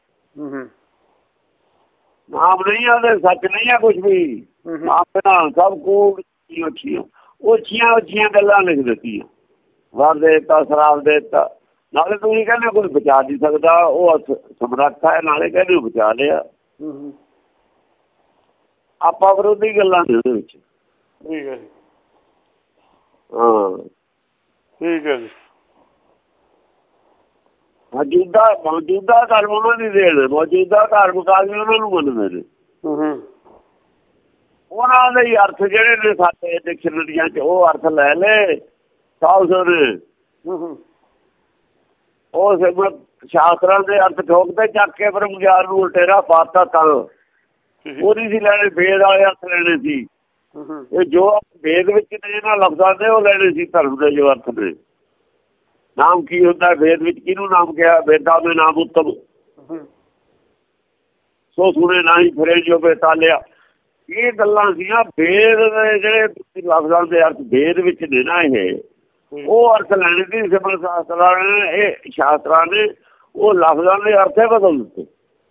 ਨਾਮ ਨਹੀਂ ਹੈ, ਉਹਦੇ ਸੱਚ ਨਹੀਂ ਹੈ ਕੁਛ ਵੀ। ਨਾਮ ਸਭ ਕੂੜ, ਉੱਚੀਆਂ ਗੱਲਾਂ ਲਿਖ ਦਿੱਤੀਆਂ। ਵਰ ਦੇ ਦਿੱਤਾ, ਸ਼ਰਾਬ ਦੇ ਦਿੱਤਾ। ਨਾਲੇ ਤੁਸੀਂ ਕਹਿੰਦੇ ਕੋਈ ਬਚਾ ਨਹੀਂ ਸਕਦਾ, ਉਹ ਸਮਰੱਥ ਹੈ। ਨਾਲੇ ਕਹਿੰਦੇ ਬਚਾ ਲਿਆ। ਆਪਾਂ ਵਿਰੋਧੀ ਗੱਲਾਂ ਨੇ ਉਹਦੇ ਵਿੱਚ।
ਠੀਕ ਹੈ ਜੀ।
ਹਾਂ,
ਠੀਕ ਹੈ ਜੀ।
ਮੌਜੂਦਾ ਧਰਮ ਉਹਨਾਂ ਦੀ ਦੇਣ, ਮੌਜੂਦਾ ਧਰਮ ਕਾਲ ਵੀ ਉਹਨਾਂ ਨੂੰ ਮੰਨਦੇ ਨੇ। ਉਹਨਾਂ ਦੇ ਅਰਥ ਜਿਹੜੇ ਨੇ ਸਾਡੇ ਡਿਕਸ਼ਨਰੀਆਂ ਚ, ਉਹ ਅਰਥ ਲੈ ਲੈ ਨੇ। ਉਹ ਸਿਮਰਤ ਸ਼ਾਸਤਰਾਂ ਦੇ ਅਰਥ ਠੋਕਦੇ ਚੱਕ ਕੇ ਬ੍ਰਹਮਗਿਆਨ ਨੂੰ ਉਲਟੇਰਾ ਪਾਤਾ। ਤਾਂ ਉਹਦੀ ਸੀ ਲੈਣੇ, ਵੇਦ ਵਾਲੇ ਅਰਥ ਲੈਣੇ ਸੀ। ਇਹ ਜੋ ਵੇਦ ਵਿੱਚ ਨੇ ਇਹਨਾਂ ਲਫ਼ਜ਼ਾਂ ਦੇ ਉਹ ਲੈਣੇ ਸੀ ਧਰਮ ਦੇ ਜੋ ਅਰਥ ਨੇ। ਨਾਮ ਕੀ ਹੁੰਦਾ ਵੇਦ ਵਿੱਚ, ਕਿਹਨੂੰ ਨਾਮ ਕਿਹਾ? ਵੇਦਾਂ ਦੇ ਨਾਮ ਉੱਤਮ ਸੋ ਸੁਣੇ ਨਹੀਂ ਫਿਰੇ ਜੋ ਬੇਤਾਲਿਆ। ਇਹ ਗੱਲਾਂ ਸੀਆਂ ਵੇਦ ਦੇ ਜਿਹੜੇ ਲਫ਼ਜ਼ਾਂ ਦੇ ਅਰਥ ਵੇਦ ਵਿੱਚ ਨੇ ਨਾ, ਇਹ ਉਹ ਅਰਥ ਲੈਣੇ ਸੀ ਸਿਮਰਤ ਸ਼ਾਸਤਰਾਂ ਨੇ। ਇਹ ਸ਼ਾਸਤਰਾਂ ਨੇ ਉਹ ਲਫ਼ਜ਼ਾਂ ਦੇ ਅਰਥ ਬਦਲ ਦਿੱਤੇ।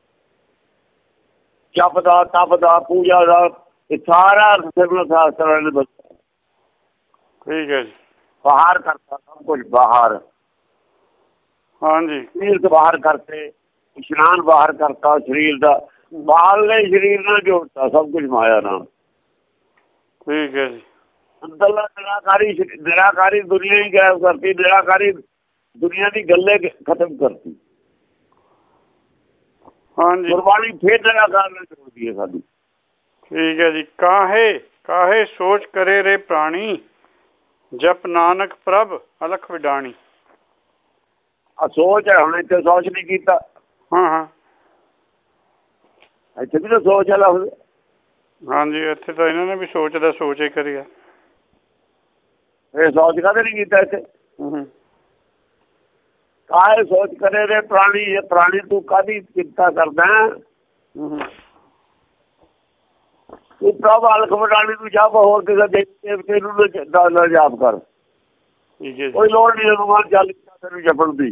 ਜਪ ਦਾ, ਤਪ ਦਾ, ਪੂਜਾ ਦਾ, ਇਹ ਸਾਰਾ ਅਰਥ ਸਿਮਰਤ ਸ਼ਾਸਤਰਾਂ ਨੇ ਬਦਲਿਆ।
ਠੀਕ ਹੈ ਜੀ।
ਬਾਹਰ ਕਰਤਾ ਸਭ ਕੁਝ, ਬਾਹਰ।
ਹਾਂਜੀ।
ਤੀਰਥ ਬਾਹਰ ਕਰਤੇ, ਇਸ਼ਨਾਨ ਬਾਹਰ ਕਰਤਾ ਸਰੀਰ ਦਾ, ਬਾਹਰਲੇ ਸਰੀਰ ਨਾਲ ਜੋੜਤਾ ਸਭ ਕੁਝ ਮਾਇਆ ਨਾਲ।
ਠੀਕ ਹੈ ਜੀ।
ਅੰਦਰਲਾ ਨਿਰਾਕਾਰੀ ਦੁਨੀਆ ਹੀ ਗਾਇਬ ਕਰਤੀ। ਨਿਰਾਕਾਰੀ ਦੁਨੀਆ ਦੀ ਗੱਲੇ ਖਤਮ ਕਰਤੀ।
ਹਾਂਜੀ।
ਗੁਰਬਾਣੀ ਫੇਰ ਨਿਰਾਕਾਰ ਨਾਲ ਜੋੜਦੀ ਹੈ ਸਾਡੀ।
ਠੀਕ ਹੈ ਜੀ। ਕਾਹੇ ਸੋਚ ਕਰੇ ਰੇ ਪ੍ਰਾਣੀ, ਜਪ ਨਾਨਕ ਪ੍ਰਭ ਅਲਖ ਵਿਡਾਣੀ।
ਆ ਸੋਚ ਹੈ, ਹੁਣ ਇੱਥੇ ਸੋਚ ਨਹੀਂ ਕੀਤਾ। ਇੱਥੇ ਵੀ ਤਾਂ ਸੋਚ ਹੈ ਲਫ਼ਜ਼।
ਹਾਂਜੀ, ਇੱਥੇ ਤਾਂ ਇਹਨਾਂ ਨੇ ਵੀ ਸੋਚ ਦਾ ਸੋਚ ਹੀ ਕਰਿਆ।
ਇਹ ਸੋਚ ਕਾਹਦੇ ਨਹੀਂ ਕੀਤਾ ਇੱਥੇ? ਕਾਹੇ ਸੋਚ ਕਰੇ ਰੇ ਪ੍ਰਾਣੀ। ਇਹ ਪ੍ਰਾਣੀ ਤੂੰ ਕਾਹਦੀ ਚਿੰਤਾ ਕਰਦਾ? ਤੂੰ ਪ੍ਰਭ ਅਲਖ ਮਟਾਣੀ ਨੂੰ ਜਾਪ, ਹੋਰ ਕਿਸੇ ਦੇਵਤੇ ਨੂੰ ਨਾ ਜਾਪ ਕਰ। ਕੋਈ ਲੋੜ ਨਹੀਂ ਹਨੂੰਮਾਨ ਚਾਲੀਸਾ ਤੈਨੂੰ ਜਪਣ ਦੀ,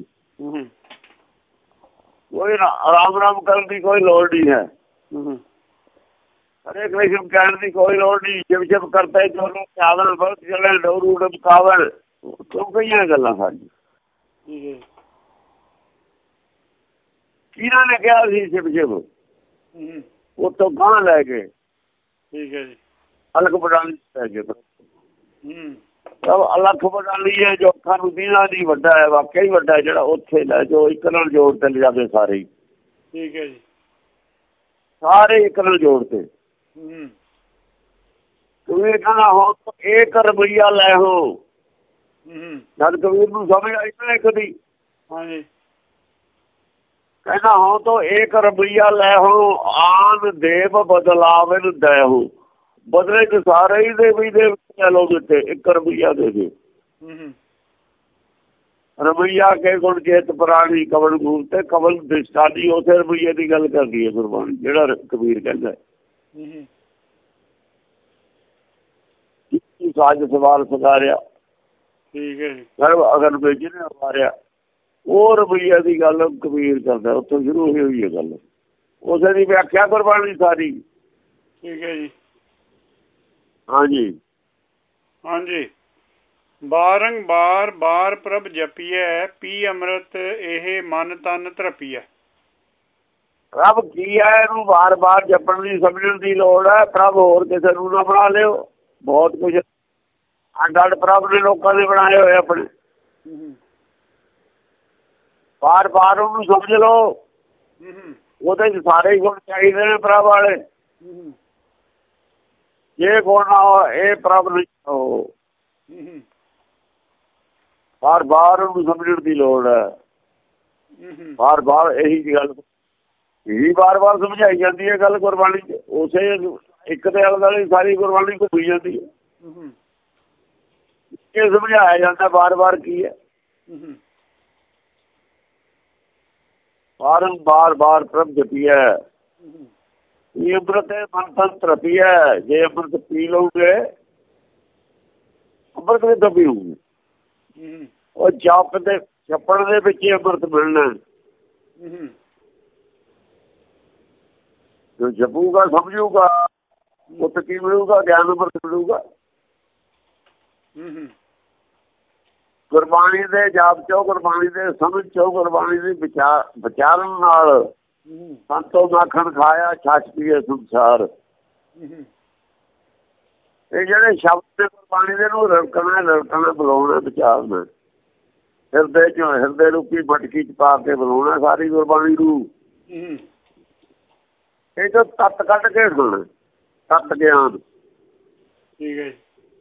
ਕੋਈ ਆਰਾਮ ਆਰਾਮ ਕਰਨ ਦੀ ਕੋਈ ਲੋੜ ਨਹੀਂ ਹੈ। ਹਰੇ ਕ੍ਰਿਸ਼ਨ ਕਹਿਣ ਦੀ ਕੋਈ ਲੋੜ ਨਹੀਂ। ਜਿਵ ਜਿਵ ਕਰਤਾ ਦੋਨੋਂ ਚਾਵਲ ਬਹੁਤ ਚਲੇ ਡੋਰੂ ਡਮਕਾਵਲ, ਕਿਉਂ ਕਈਆਂ ਗੱਲਾਂ ਸਾਡੀ ਕਿਹਨਾਂ ਨੇ ਕਿਹਾ ਸੀ ਸ਼ਿਵ ਸ਼ਿਵ ਉੱਥੋਂ ਗਾਂ ਲੈ ਕੇ,
ਠੀਕ ਹੈ ਜੀ,
ਅਲਖ ਬਡਾਲੀ ਲੈ ਕੇ। ਅਲਖ ਬਡਾਲੀ ਹੈ ਜੋ ਅੱਖਾਂ ਨੂੰ ਦੀਨਾ ਦੀ ਵੱਡਾ ਹੈ, ਵਾਕਿਆ ਹੀ ਵੱਡਾ ਜਿਹੜਾ ਉੱਥੇ ਲੈ ਜੋ ਇੱਕ ਨਾਲ ਜੋੜ ਤੇ ਲਿਜਾਵੇ ਸਾਰੇ ਹੀ।
ਠੀਕ ਹੈ ਜੀ,
ਸਾਰੇ ਇੱਕ ਨਾਲ ਜੋੜ ਤੇ। ਕਬੀਰ ਕਹਿੰਦਾ ਹੋ ਇੱਕ ਰੁਪਈਆ ਲੈ ਹੋ, ਜਦ ਕਬੀਰ ਨੂੰ ਸਮਝ ਆਈ ਨਾ ਇੱਕ ਦੀ,
ਹਾਂਜੀ,
ਕਹਿੰਦਾ ਹੋ ਤਾਂ ਇੱਕ ਰੁਪਈਆ ਲੈ ਹੋ, ਆਨ ਦੇਵ ਬਦਲਾਵੇ ਨੂੰ ਦੇ ਹੋ। ਬਦਲੇ ਚ ਸਾਰੇ ਹੀ ਦੇਵੀ ਦੇਵਤੇ ਲੋ ਦਿੱਤੇ, 1 ਰੁਪਈਆ ਦੇ ਦੇ। ਰੁਪਈਆ ਕੇ ਗੁਣ ਚੇਤ ਪ੍ਰਾਣੀ ਕਵਲ ਗੂਰ ਤੇ ਕਵਲ ਦ੍ਰਿਸ਼ਟਾਨੀ, ਉਸੇ ਰੁਪਈਏ ਦੀ ਗੱਲ ਕਰਦੀ ਹੈ ਗੁਰਬਾਣੀ, ਜਿਹੜਾ ਕਬੀਰ ਕਹਿੰਦਾ ਸਾਜ ਸਵਾਲ ਸਦਾਰਿਆ,
ਠੀਕ ਹੈ ਜੀ,
ਅਗਰ ਬੇਜੀ ਨੇ ਮਾਰਿਆ, ਉਹ ਰੁਪਈਆ ਦੀ ਗੱਲ ਕਬੀਰ ਕਰਦਾ। ਉੱਥੋਂ ਸ਼ੁਰੂ ਹੋਈ ਹੈ ਗੱਲ, ਉਸੇ ਦੀ ਵਿਆਖਿਆ ਗੁਰਬਾਣੀ ਸਾਰੀ।
ਠੀਕ ਹੈ ਜੀ,
ਹਾਂਜੀ
ਹਾਂਜੀ। ਬਾਰੰਬਾਰ ਬਾਰ ਪ੍ਰਭ ਜਪੀਐ, ਪੀ ਅੰਮ੍ਰਿਤ ਇਹ ਮਨ ਤਨ ਧਰਪੀਐ।
ਪ੍ਰਭ ਕੀ ਹੈ, ਇਹਨੂੰ ਵਾਰ ਵਾਰ ਜਪਣ ਦੀ ਸਮਝਣ ਦੀ ਲੋੜ ਹੈ। ਪ੍ਰਭ ਹੋਰ ਕਿਸੇ ਨੂੰ ਨਾ ਬਣਾ ਲਿਓ, ਬਹੁਤ ਕੁਝ ਅੱਡ ਅੱਡ ਪ੍ਰਭ ਨੇ ਲੋਕਾਂ ਨੇ ਬਣਾਏ ਹੋਏ ਆਪਣੇ। ਬਾਰ ਬਾਰ ਉਹਨੂੰ ਸਮਝ ਲਓ, ਉਹਦੇ ਚ ਸਾਰੇ ਗੁਣ ਚਾਹੀਦੇ ਨੇ ਪ੍ਰਭ ਵਾਲੇ। ਜੇ ਗੁਣ ਨਾ ਹੋ ਇਹ ਪ੍ਰਭ ਨਹੀਂ ਹੋ, ਬਾਰ ਬਾਰ ਉਹਨੂੰ ਸਮਝਣ ਦੀ ਲੋੜ ਹੈ। ਬਾਰ ਬਾਰ ਇਹੀ ਗੱਲ ਇਹੀ ਬਾਰ ਬਾਰ ਸਮਝਾਈ ਜਾਂਦੀ ਹੈ ਗੱਲ ਗੁਰਬਾਣੀ ਚ। ਉਸੇ ਇੱਕ ਦੇ ਆਲੇ ਸਾਰੀ ਗੁਰਬਾਣੀ ਘੁੰਮੀ ਜਾਂਦੀ ਹੈ। ਇਹ ਸਮਝਾਇਆ ਜਾਂਦਾ ਬਾਰ ਬਾਰ ਕੀ ਹੈ। ਬਾਰ ਬਾਰ ਪ੍ਰਭ ਜਪੀਐ, ਇਹ ਅੰਮ੍ਰਿਤ ਮਨ ਤਨ ਧਰਪੀਐ। ਜੇ ਅੰਮ੍ਰਿਤ ਪੀ ਲਓਗੇ, ਅੰਮ੍ਰਿਤ ਵੀ ਤਾਂ ਪੀਓਗੇ। ਉਹ ਜਪ ਦੇ ਜਪਣ ਦੇ ਵਿੱਚ ਹੀ ਅੰਮ੍ਰਿਤ ਮਿਲਣਾ। ਜੋ ਜਪੂਗਾ ਸਮਝੂਗਾ, ਉੱਥੇ ਕੀ ਮਿਲੂਗਾ? ਗਿਆਨ ਅੰਮ੍ਰਿਤ ਮਿਲੂਗਾ। ਗੁਰਬਾਣੀ ਦੇ ਜਾਪ ਚੋਂ, ਗੁਰਬਾਣੀ ਦੇ ਸਮਝ ਚੋਂ, ਗੁਰਬਾਣੀ ਦੇ ਵਿਚਾਰਨ ਨਾਲ ਸੰਤੋ ਮਾਖਣ ਖਾਇਆ, ਛੱਛ ਪੀਏ ਸੰਸਾਰ। ਇਹ ਜਿਹੜੇ ਸ਼ਬਦ ਨੇ ਗੁਰਬਾਣੀ ਦੇ ਨੂੰ ਰੜਕਣਾ ਬੁਲਾਉਣਾ, ਵਿਚਾਰਨਾ, ਹਿਰਦੇ ਚੋਂ ਹਿਰਦੇ ਰੂਪੀ ਮਟਕੀ ਚ ਪਾ ਕੇ ਬੁਲਾਉਣਾ ਸਾਰੀ ਗੁਰਬਾਣੀ ਨੂੰ। ਇਹ ਜੋ ਤੱਤ ਕੱਢ ਕੇ ਸੁਣ, ਤੱਤ ਗਿਆਨ,
ਠੀਕ ਹੈ,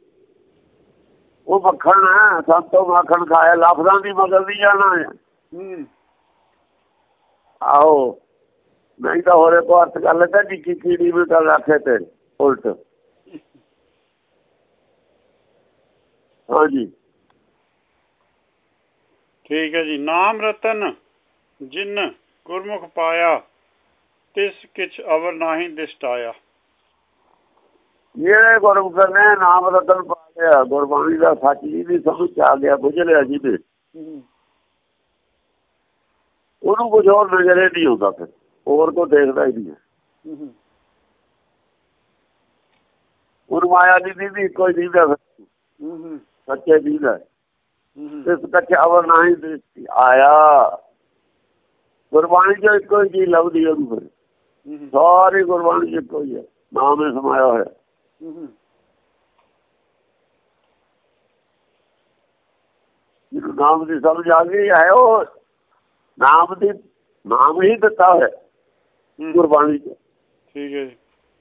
ਉਹ ਮੱਖਣ ਹੈ। ਸੰਤੋ ਮਾਖਣ ਖਾਇਆ, ਲਫ਼ਜ਼ਾਂ ਦੀ ਮਗਲ ਨਹੀਂ ਜਾਣਾ ਹੈ। ਆਹੋ, ਨਹੀਂ ਤਾਂ ਹੋਰੇ ਕੋ ਅਰਥ ਕਰ ਲੈਂਦਾ ਜੀ ਕੀ ਕੀੜੀ ਵੀ ਗੱਲ ਆਖੇ ਤੇ ਉਲਟ। ਹਾਂਜੀ,
ਠੀਕ ਹੈ ਜੀ। ਨਾਮ ਰਤਨ ਜਿਨ ਗੁਰਮੁਖ ਪਾਇਆ, ਤਿਸ ਕਿਛ ਅਵਰ ਨਾਹੀ ਦਿਸਟਾਇਆ।
ਜਿਹੜੇ ਗੁਰਮੁਖ ਨੇ ਨਾਮ ਰਤਨ ਪਾ ਲਿਆ, ਗੁਰਬਾਣੀ ਦਾ ਸੱਚ ਜੀ ਦੀ ਸਮਝ ਆ ਗਿਆ, ਬੁੱਝ ਲਿਆ ਜੀ ਤੇ ਉਹਨੂੰ ਕੁਝ ਹੋਰ ਨਜ਼ਰੇ ਨਹੀਂ ਆਉਂਦਾ, ਫਿਰ ਹੋਰ ਕੋ ਦੇਖਦਾ ਹੀ ਨਹੀਂ ਹੈ। ਉਹਨੂੰ ਮਾਇਆ ਦੀ ਦੀਦੀ ਕੋਈ ਦੀਦਾ, ਸੱਚੇ ਦੀਦਾ। ਇਸ ਕੱਚੇ ਅਵਰ ਨਾਹੀ ਦ੍ਰਿਸ਼ਟੀ ਆਇਆ। ਗੁਰਬਾਣੀ ਚ ਇੱਕੋ ਹੀ ਚੀਜ਼ ਲੱਭਦੀ ਉਹਨੂੰ, ਫਿਰ ਸਾਰੀ ਗੁਰਬਾਣੀ ਚ ਇੱਕੋ ਹੀ ਹੈ, ਨਾਮ ਹੀ ਸਮਾਇਆ ਹੋਇਆ। ਜਿਹਨੂੰ ਨਾਮ ਦੀ ਸਮਝ ਆ ਗਈ ਹੈ, ਉਹ ਨਾਮ ਹੀ ਦਿੱਤਾ ਹੋਇਆ ਗੁਰਬਾਣੀ ਚ।
ਠੀਕ ਹੈ ਜੀ।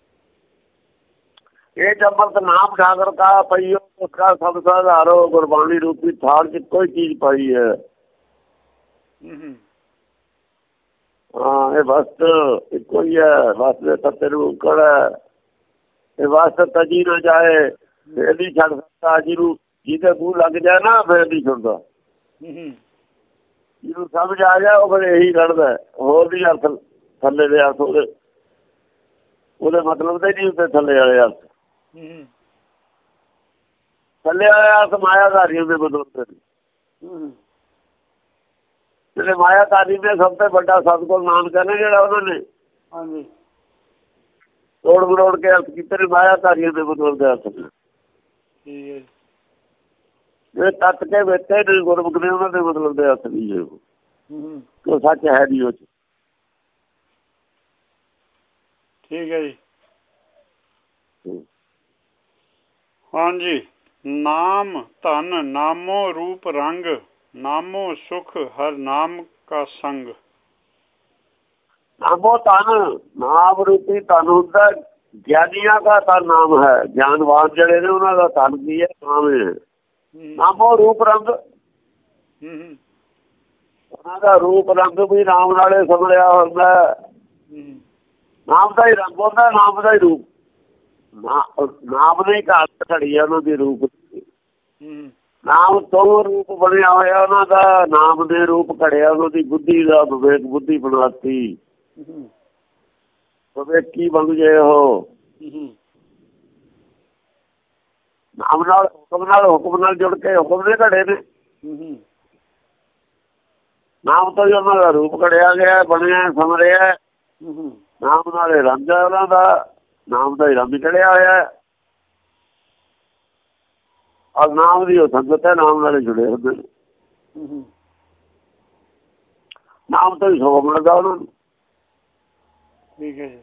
ਇਹ ਅੰਮ੍ਰਿਤ ਨਾਮ ਠਾਕਰ ਕਾ ਪਈਓ, ਉਸਕਾ ਸਭ ਸਾਧਾਰੋ। ਗੁਰਬਾਣੀ ਰੂਪੀ ਥਾਲ ਚ ਕੋਈ ਚੀਜ਼ ਪਾਈ ਹੈ। ਹਾਂ, ਇਹ ਵਸਤ ਇੱਕੋ ਹੀ ਹੈ। ਵਸਤ ਦੇ ਤੱਤੇ ਨੂੰ ਉਕੜ ਹੈ। ਇਹ ਵਸਤ ਤਜੀ ਨਾ ਜਾਏ, ਫੇਰ ਨਹੀਂ ਛੱਡ ਸਕਦਾ। ਜਿਹਦੇ ਮੂੰਹ ਲੱਗ ਜਾਏ ਨਾ, ਫੇਰ ਨਹੀਂ ਛੁੱਟਦਾ। ਜਿਹਨੂੰ ਸਮਝ ਆ ਜਾ, ਉਹ ਫਿਰ ਇਹੀ ਕੱਢਦਾ, ਹੋਰ ਨਹੀਂ ਅਰਥ ਥੱਲੇ ਦੇ ਅਰਥ ਉਹਦੇ ਉਹਦੇ ਮਤਲਬ ਦੇ ਨਹੀਂ ਹੁੰਦੇ ਥੱਲੇ ਵਾਲੇ ਅਰਥ। ਥੱਲੇ ਵਾਲੇ ਅਰਥ ਮਾਇਆਧਾਰੀਆਂ ਦੇ ਬਦਲਦੇ ਨੇ। ਜਿਹੜੇ ਮਾਇਆਧਾਰੀ ਨੇ ਸਭ ਤੋਂ ਵੱਡਾ ਸਤਿਗੁਰੂ ਨਾਨਕ ਨੇ ਜਿਹੜਾ ਉਹਨਾਂ ਨੇ
ਹਾਂਜੀ
ਤੋੜ ਮਰੋੜ ਕੇ ਅਰਥ ਕੀਤੇ ਨੇ ਮਾਇਆਧਾਰੀਆਂ ਦੇ ਬਦਲਦੇ ਅਰਥ ਨੇ। ਜਿਹੜੇ ਤੱਤ ਕੇ ਬੈਠੇ ਨੇ ਗੁਰਮੁਖ ਨੇ ਉਹਨਾਂ ਦੇ ਮਤਲਬ ਦੇ ਅਰਥ ਨਹੀਂ ਜੋ ਸੱਚ ਹੈ ਨਹੀਂ ਉਹ।
ਠੀਕ ਹੈ ਜੀ। ਹਾਂਜੀ। ਨਾਮ ਧਨ ਨਾਮੋ ਰੂਪ ਰੰਗ ਨਾਮੋ ਸੁਖ ਹਰ ਨਾਮ ਕਾ ਸੰਗ।
ਨਾਮੋ ਧਨ ਨਾਮ ਰੂਪੀ ਧਨ ਹੁੰਦਾ ਗਿਆਨੀਆਂ ਦਾ ਤਾਂ ਨਾਮ ਹੈ। ਗਿਆਨਵਾਨ ਜਿਹੜੇ ਨੇ ਉਹਨਾਂ ਦਾ ਧਨ ਕੀ ਹੈ? ਨਾਮ ਹੈ। ਨਾਮੋ ਰੂਪ ਰੰਗ ਉਹਨਾਂ ਦਾ ਰੂਪ ਰੰਗ ਵੀ ਨਾਮ ਨਾਲੇ ਸਮਝਿਆ ਹੁੰਦਾ। ਨਾਮ ਦਾ ਹੀ ਰੰਗ ਹੁੰਦਾ ਨਾਮ ਦਾ ਹੀ ਰੂਪ। ਨਾਮ ਨੇ ਘਾਟ ਘੜੀ ਆ ਉਹਨਾਂ ਦੀ ਰੂਪ। ਨਾਮ ਤੋਂ ਰੂਪ ਬਣਿਆ ਹੋਇਆ ਉਹਨਾਂ ਦਾ। ਨਾਮ ਦੇ ਰੂਪ ਘੜਿਆ ਉਹਨਾਂ ਦੀ ਬੁੱਧੀ ਦਾ। ਵਿਵੇਕ ਬੁੱਧੀ ਬਣਾਤੀ। ਵਿਵੇਕੀ ਬਣ ਗਏ ਉਹ। ਨਾਮ ਨਾਲ ਹੁਕਮ ਨਾਲ ਜੁੜ ਕੇ ਹੁਕਮ ਦੇ ਘੜੇ ਨੇ। ਨਾਮ ਤੋਂ ਹੀ ਉਹਨਾਂ ਦਾ ਰੂਪ ਘੜਿਆ ਗਿਆ ਬਣਿਆ ਸਮਰਿਆ। ਨਾਮ ਨਾਲੇ ਰੰਗ ਹੈ ਉਹਨਾਂ ਦਾ। ਨਾਮ ਦਾ ਹੀ ਰੰਗ ਚੜਿਆ ਹੋਇਆ। ਔਰ ਨਾਮ ਦੀ ਉਹ ਸੰਗਤ ਹੈ। ਨਾਮ ਨਾਲੇ ਜੁੜੇ ਹੁੰਦੇ ਨੇ। ਨਾਮ ਤੋਂ ਹੀ ਸੁਖ ਮਿਲਦਾ ਉਹਨਾਂ ਨੂੰ।
ਠੀਕ ਹੈ ਜੀ।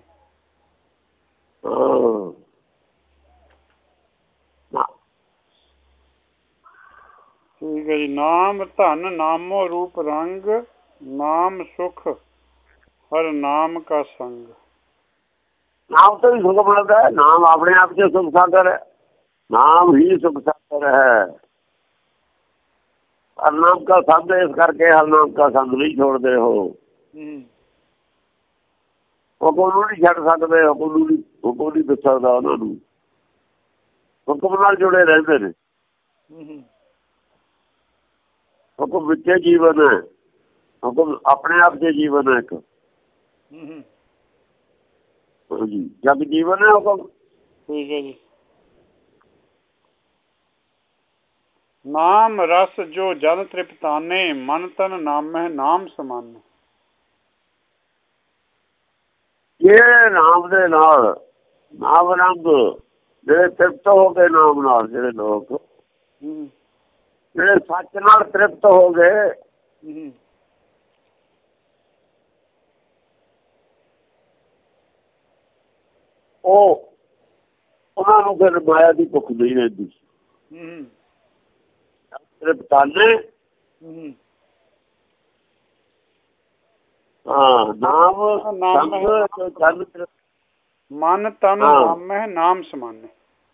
ਠੀਕ ਹੈ ਜੀ। ਨਾਮ ਧਨ ਨਾਮੋ ਰੂਪ ਰੰਗ ਨਾਮ ਸੁਖ ਹਰ ਨਾਮ ਕਾ ਸੰਗ।
ਨਾਮ ਤੋਂ ਹੀ ਸੁਖ ਮਿਲਦਾ ਹੈ। ਨਾਮ ਆਪਣੇ ਆਪ ਚ ਸੁਖ ਸਾਗਰ ਹੈ। ਨਾਮ ਹੀ ਸੁਖ ਸਾਗਰ ਹੈ। ਹਰ ਨਾਮ ਕਾ ਸੰਗ ਇਸ ਕਰਕੇ ਹਰ ਨਾਮ ਕਾ ਸੰਗ ਨਹੀਂ ਛੋੜਦੇ ਹੋ। ਹੁਕਮ ਨੂੰ ਨਹੀਂ ਛੱਡ ਸਕਦੇ। ਹੁਕਮ ਨਹੀਂ ਦੱਸ ਸਕਦਾ ਉਹਨਾਂ ਨੂੰ। ਹੁਕਮ ਨਾਲ ਜੁੜੇ ਰਹਿੰਦੇ ਨੇ। ਹੁਕਮ ਵਿੱਚ ਜੀਵਨ ਹੈ। ਹੁਕਮ ਆਪਣੇ ਆਪ ਚ ਜੀਵਨ ਹੈ ਇੱਕ। ਜਗ ਜੀਵਨ ਹੈ ਹੁਕਮ।
ਠੀਕ ਹੈ ਜੀ। ਨਾਮ ਰਸ ਜੋ ਜਨ ਤ੍ਰਿਪਤਾਨੇ ਮਨ ਤਨ ਨਾਮਹਿ ਨਾਮ ਸਮਾਨੇ।
ਇਹ ਨਾਮ ਦੇ ਨਾਲ ਨਾਮ ਰੰਗ ਜਿਹੜੇ ਤ੍ਰਿਪਤ ਹੋ ਗਏ ਨਾਮ ਨਾਲ ਜਿਹੜੇ ਲੋਕ ਜਿਹੜੇ ਸੱਚ ਨਾਲ ਤ੍ਰਿਪਤ ਹੋ ਗਏ ਉਹਨਾਂ ਨੂੰ ਫਿਰ ਮਾਇਆ ਦੀ ਭੁੱਖ ਨਹੀਂ ਰਹਿੰਦੀ। ਤ੍ਰਿਪਤਾਨੇ
ਮਨ ਤਨ ਨਾਮਹਿ ਨਾਮ ਸਮਾਨੇ।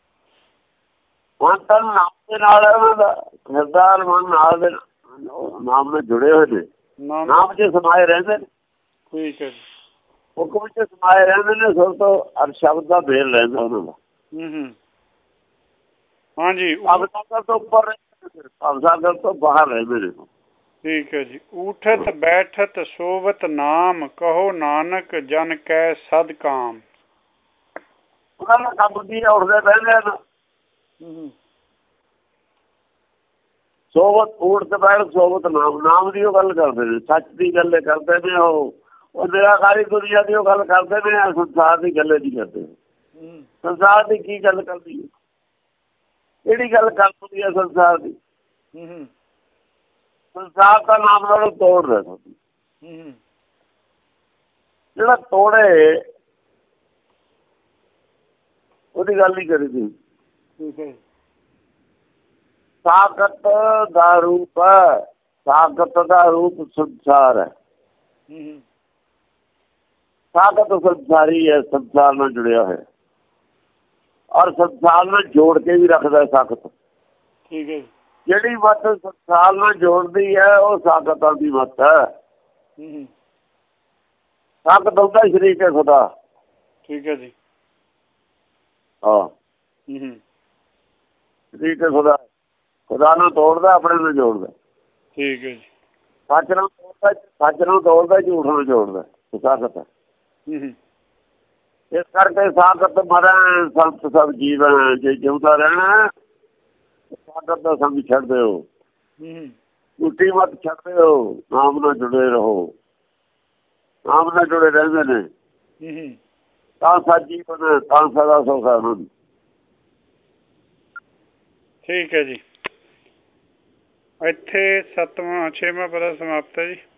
ਮਨ ਤਨ ਨਾਮ ਦੇ ਨਾਲ ਉਹਨਾਂ ਦਾ ਨਿਰਦਾਰ ਮਨ ਨਾਲ ਦੇ ਨਾਮ ਨਾਲ ਜੁੜੇ ਹੋਏ ਨੇ। ਨਾਮ ਚ ਸਮਾਏ ਰਹਿੰਦੇ ਨੇ।
ਠੀਕ ਹੈ ਜੀ।
ਹੁਕਮ ਚ ਸਮਾਏ ਰਹਿੰਦੇ ਨੇ। ਸੁਰ ਤੋਂ ਹਰ ਸ਼ਬਦ ਦਾ ਮੇਲ ਰਹਿੰਦਾ ਉਹਨਾਂ ਦਾ।
ਹਾਂਜੀ।
ਅਵਸਾਗਰ ਤੋਂ ਉੱਪਰ ਅਵਸਾਗਰ ਤੋਂ ਬਾਹਰ ਰਹਿੰਦੇ ਨੇ।
ਠੀਕ ਹੈ ਜੀ। ਉਠਤ ਬੈਠਤ ਸੋਵਤ ਨਾਮ ਕਹੋ ਨਾਨਕ ਜਨ ਕੈ ਸਦ ਕਾਮ।
ਉਹਨਾਂ ਦਾ ਕੰਮ ਕੀ ਉੱਠਦੇ ਬਹਿੰਦੇ ਹਨ। ਸੋਵਤ ਉਠਤ ਬੈਠ ਸੋਵਤ ਨਾਮ। ਨਾਮ ਦੀ ਉਹ ਗੱਲ ਕਰਦੇ ਨੇ। ਸੱਚ ਦੀ ਗੱਲ ਕਰਦੇ ਨੇ। ਉਹ ਨਿਰਾਕਾਰੀ ਦੁਨੀਆ ਦੀ ਉਹ ਗੱਲ ਕਰਦੇ ਨੇ। ਸੰਸਾਰ ਦੀ ਗੱਲ ਨਹੀਂ ਕਰਦੇ। ਸੰਸਾਰ ਦੀ ਕੀ ਗੱਲ ਕਰਦੀ ਹੈ? ਕਿਹੜੀ ਗੱਲ ਕਰਦੀ ਹੈ ਸੰਸਾਰ ਦੀ? ਸੰਸਾਰ ਦਾ ਨਾਮ ਨਾਲ ਤੋੜ ਰਿਹਾ। ਜਿਹੜਾ ਤੋੜੇ ਉਹਦੀ ਗੱਲ ਨਹੀਂ ਕਰੀਦੀ। ਸਾਖਤ ਦਾ ਰੂਪ ਹੈ। ਸਾਖਤ ਦਾ ਰੂਪ ਸੰਸਾਰ ਹੈ। ਸਾਖਤ ਸੰਸਾਰੀ ਹੈ। ਸੰਸਾਰ ਨਾਲ ਜੁੜਿਆ ਹੋਇਆ ਔਰ ਸੰਸਾਰ ਨਾਲ ਜੋੜ ਕੇ ਵੀ ਰੱਖਦਾ ਸਾਖਤ।
ਠੀਕ ਹੈ।
ਜਿਹੜੀ ਮੱਤ ਸੰਸਾਰ ਨਾਲ ਜੋੜਦੀ ਹੈ ਉਹ ਸਾਖਤਾਂ ਦੀ ਮੱਤ ਹੈ। ਸਾਖਤ ਹੁੰਦਾ ਸ਼ਰੀਕ ਹੈ ਖੁਦਾ।
ਠੀਕ ਹੈ ਜੀ।
ਹਾਂ ਸ਼ਰੀਕ ਹੈ ਖੁਦਾ। ਖੁਦਾ ਨੂੰ ਤੋੜਦਾ ਆਪਣੇ ਨੂੰ ਜੋੜਦਾ।
ਠੀਕ ਹੈ ਜੀ।
ਸੱਚ ਨੂੰ ਤੋੜਦਾ ਝੂਠ ਨੂੰ ਜੋੜਦਾ। ਸਾਖਤ ਹੈ। ਇਸ ਕਰਕੇ ਸਾਖਤ ਮਰਨ ਸੰਤ ਸਭ ਜੀਵਨ, ਜੇ ਜਿਉਂਦਾ ਰਹਿਣਾ ਸਾਖਤ ਦਾ ਸੰਗ ਛੱਡ ਦਿਓ, ਝੂਠੀ ਮਤ ਛੱਡ ਦਿਓ, ਨਾਮ ਨਾਲ ਜੁੜੇ ਰਹੋ। ਨਾਮ ਨਾਲ ਜੁੜੇ ਰਹਿੰਦੇ ਨੇ ਤਾਂ ਸੱਚ ਜੀਵਨ, ਤਾਂ ਸਦਾ ਸੁਖ ਹੈ ਉਹਨਾਂ ਨੂੰ।
ਠੀਕ ਹੈ ਜੀ, ਇੱਥੇ 7ਵਾਂ 6ਵਾਂ ਪਦਾ ਸਮਾਪਤ ਹੈ ਜੀ।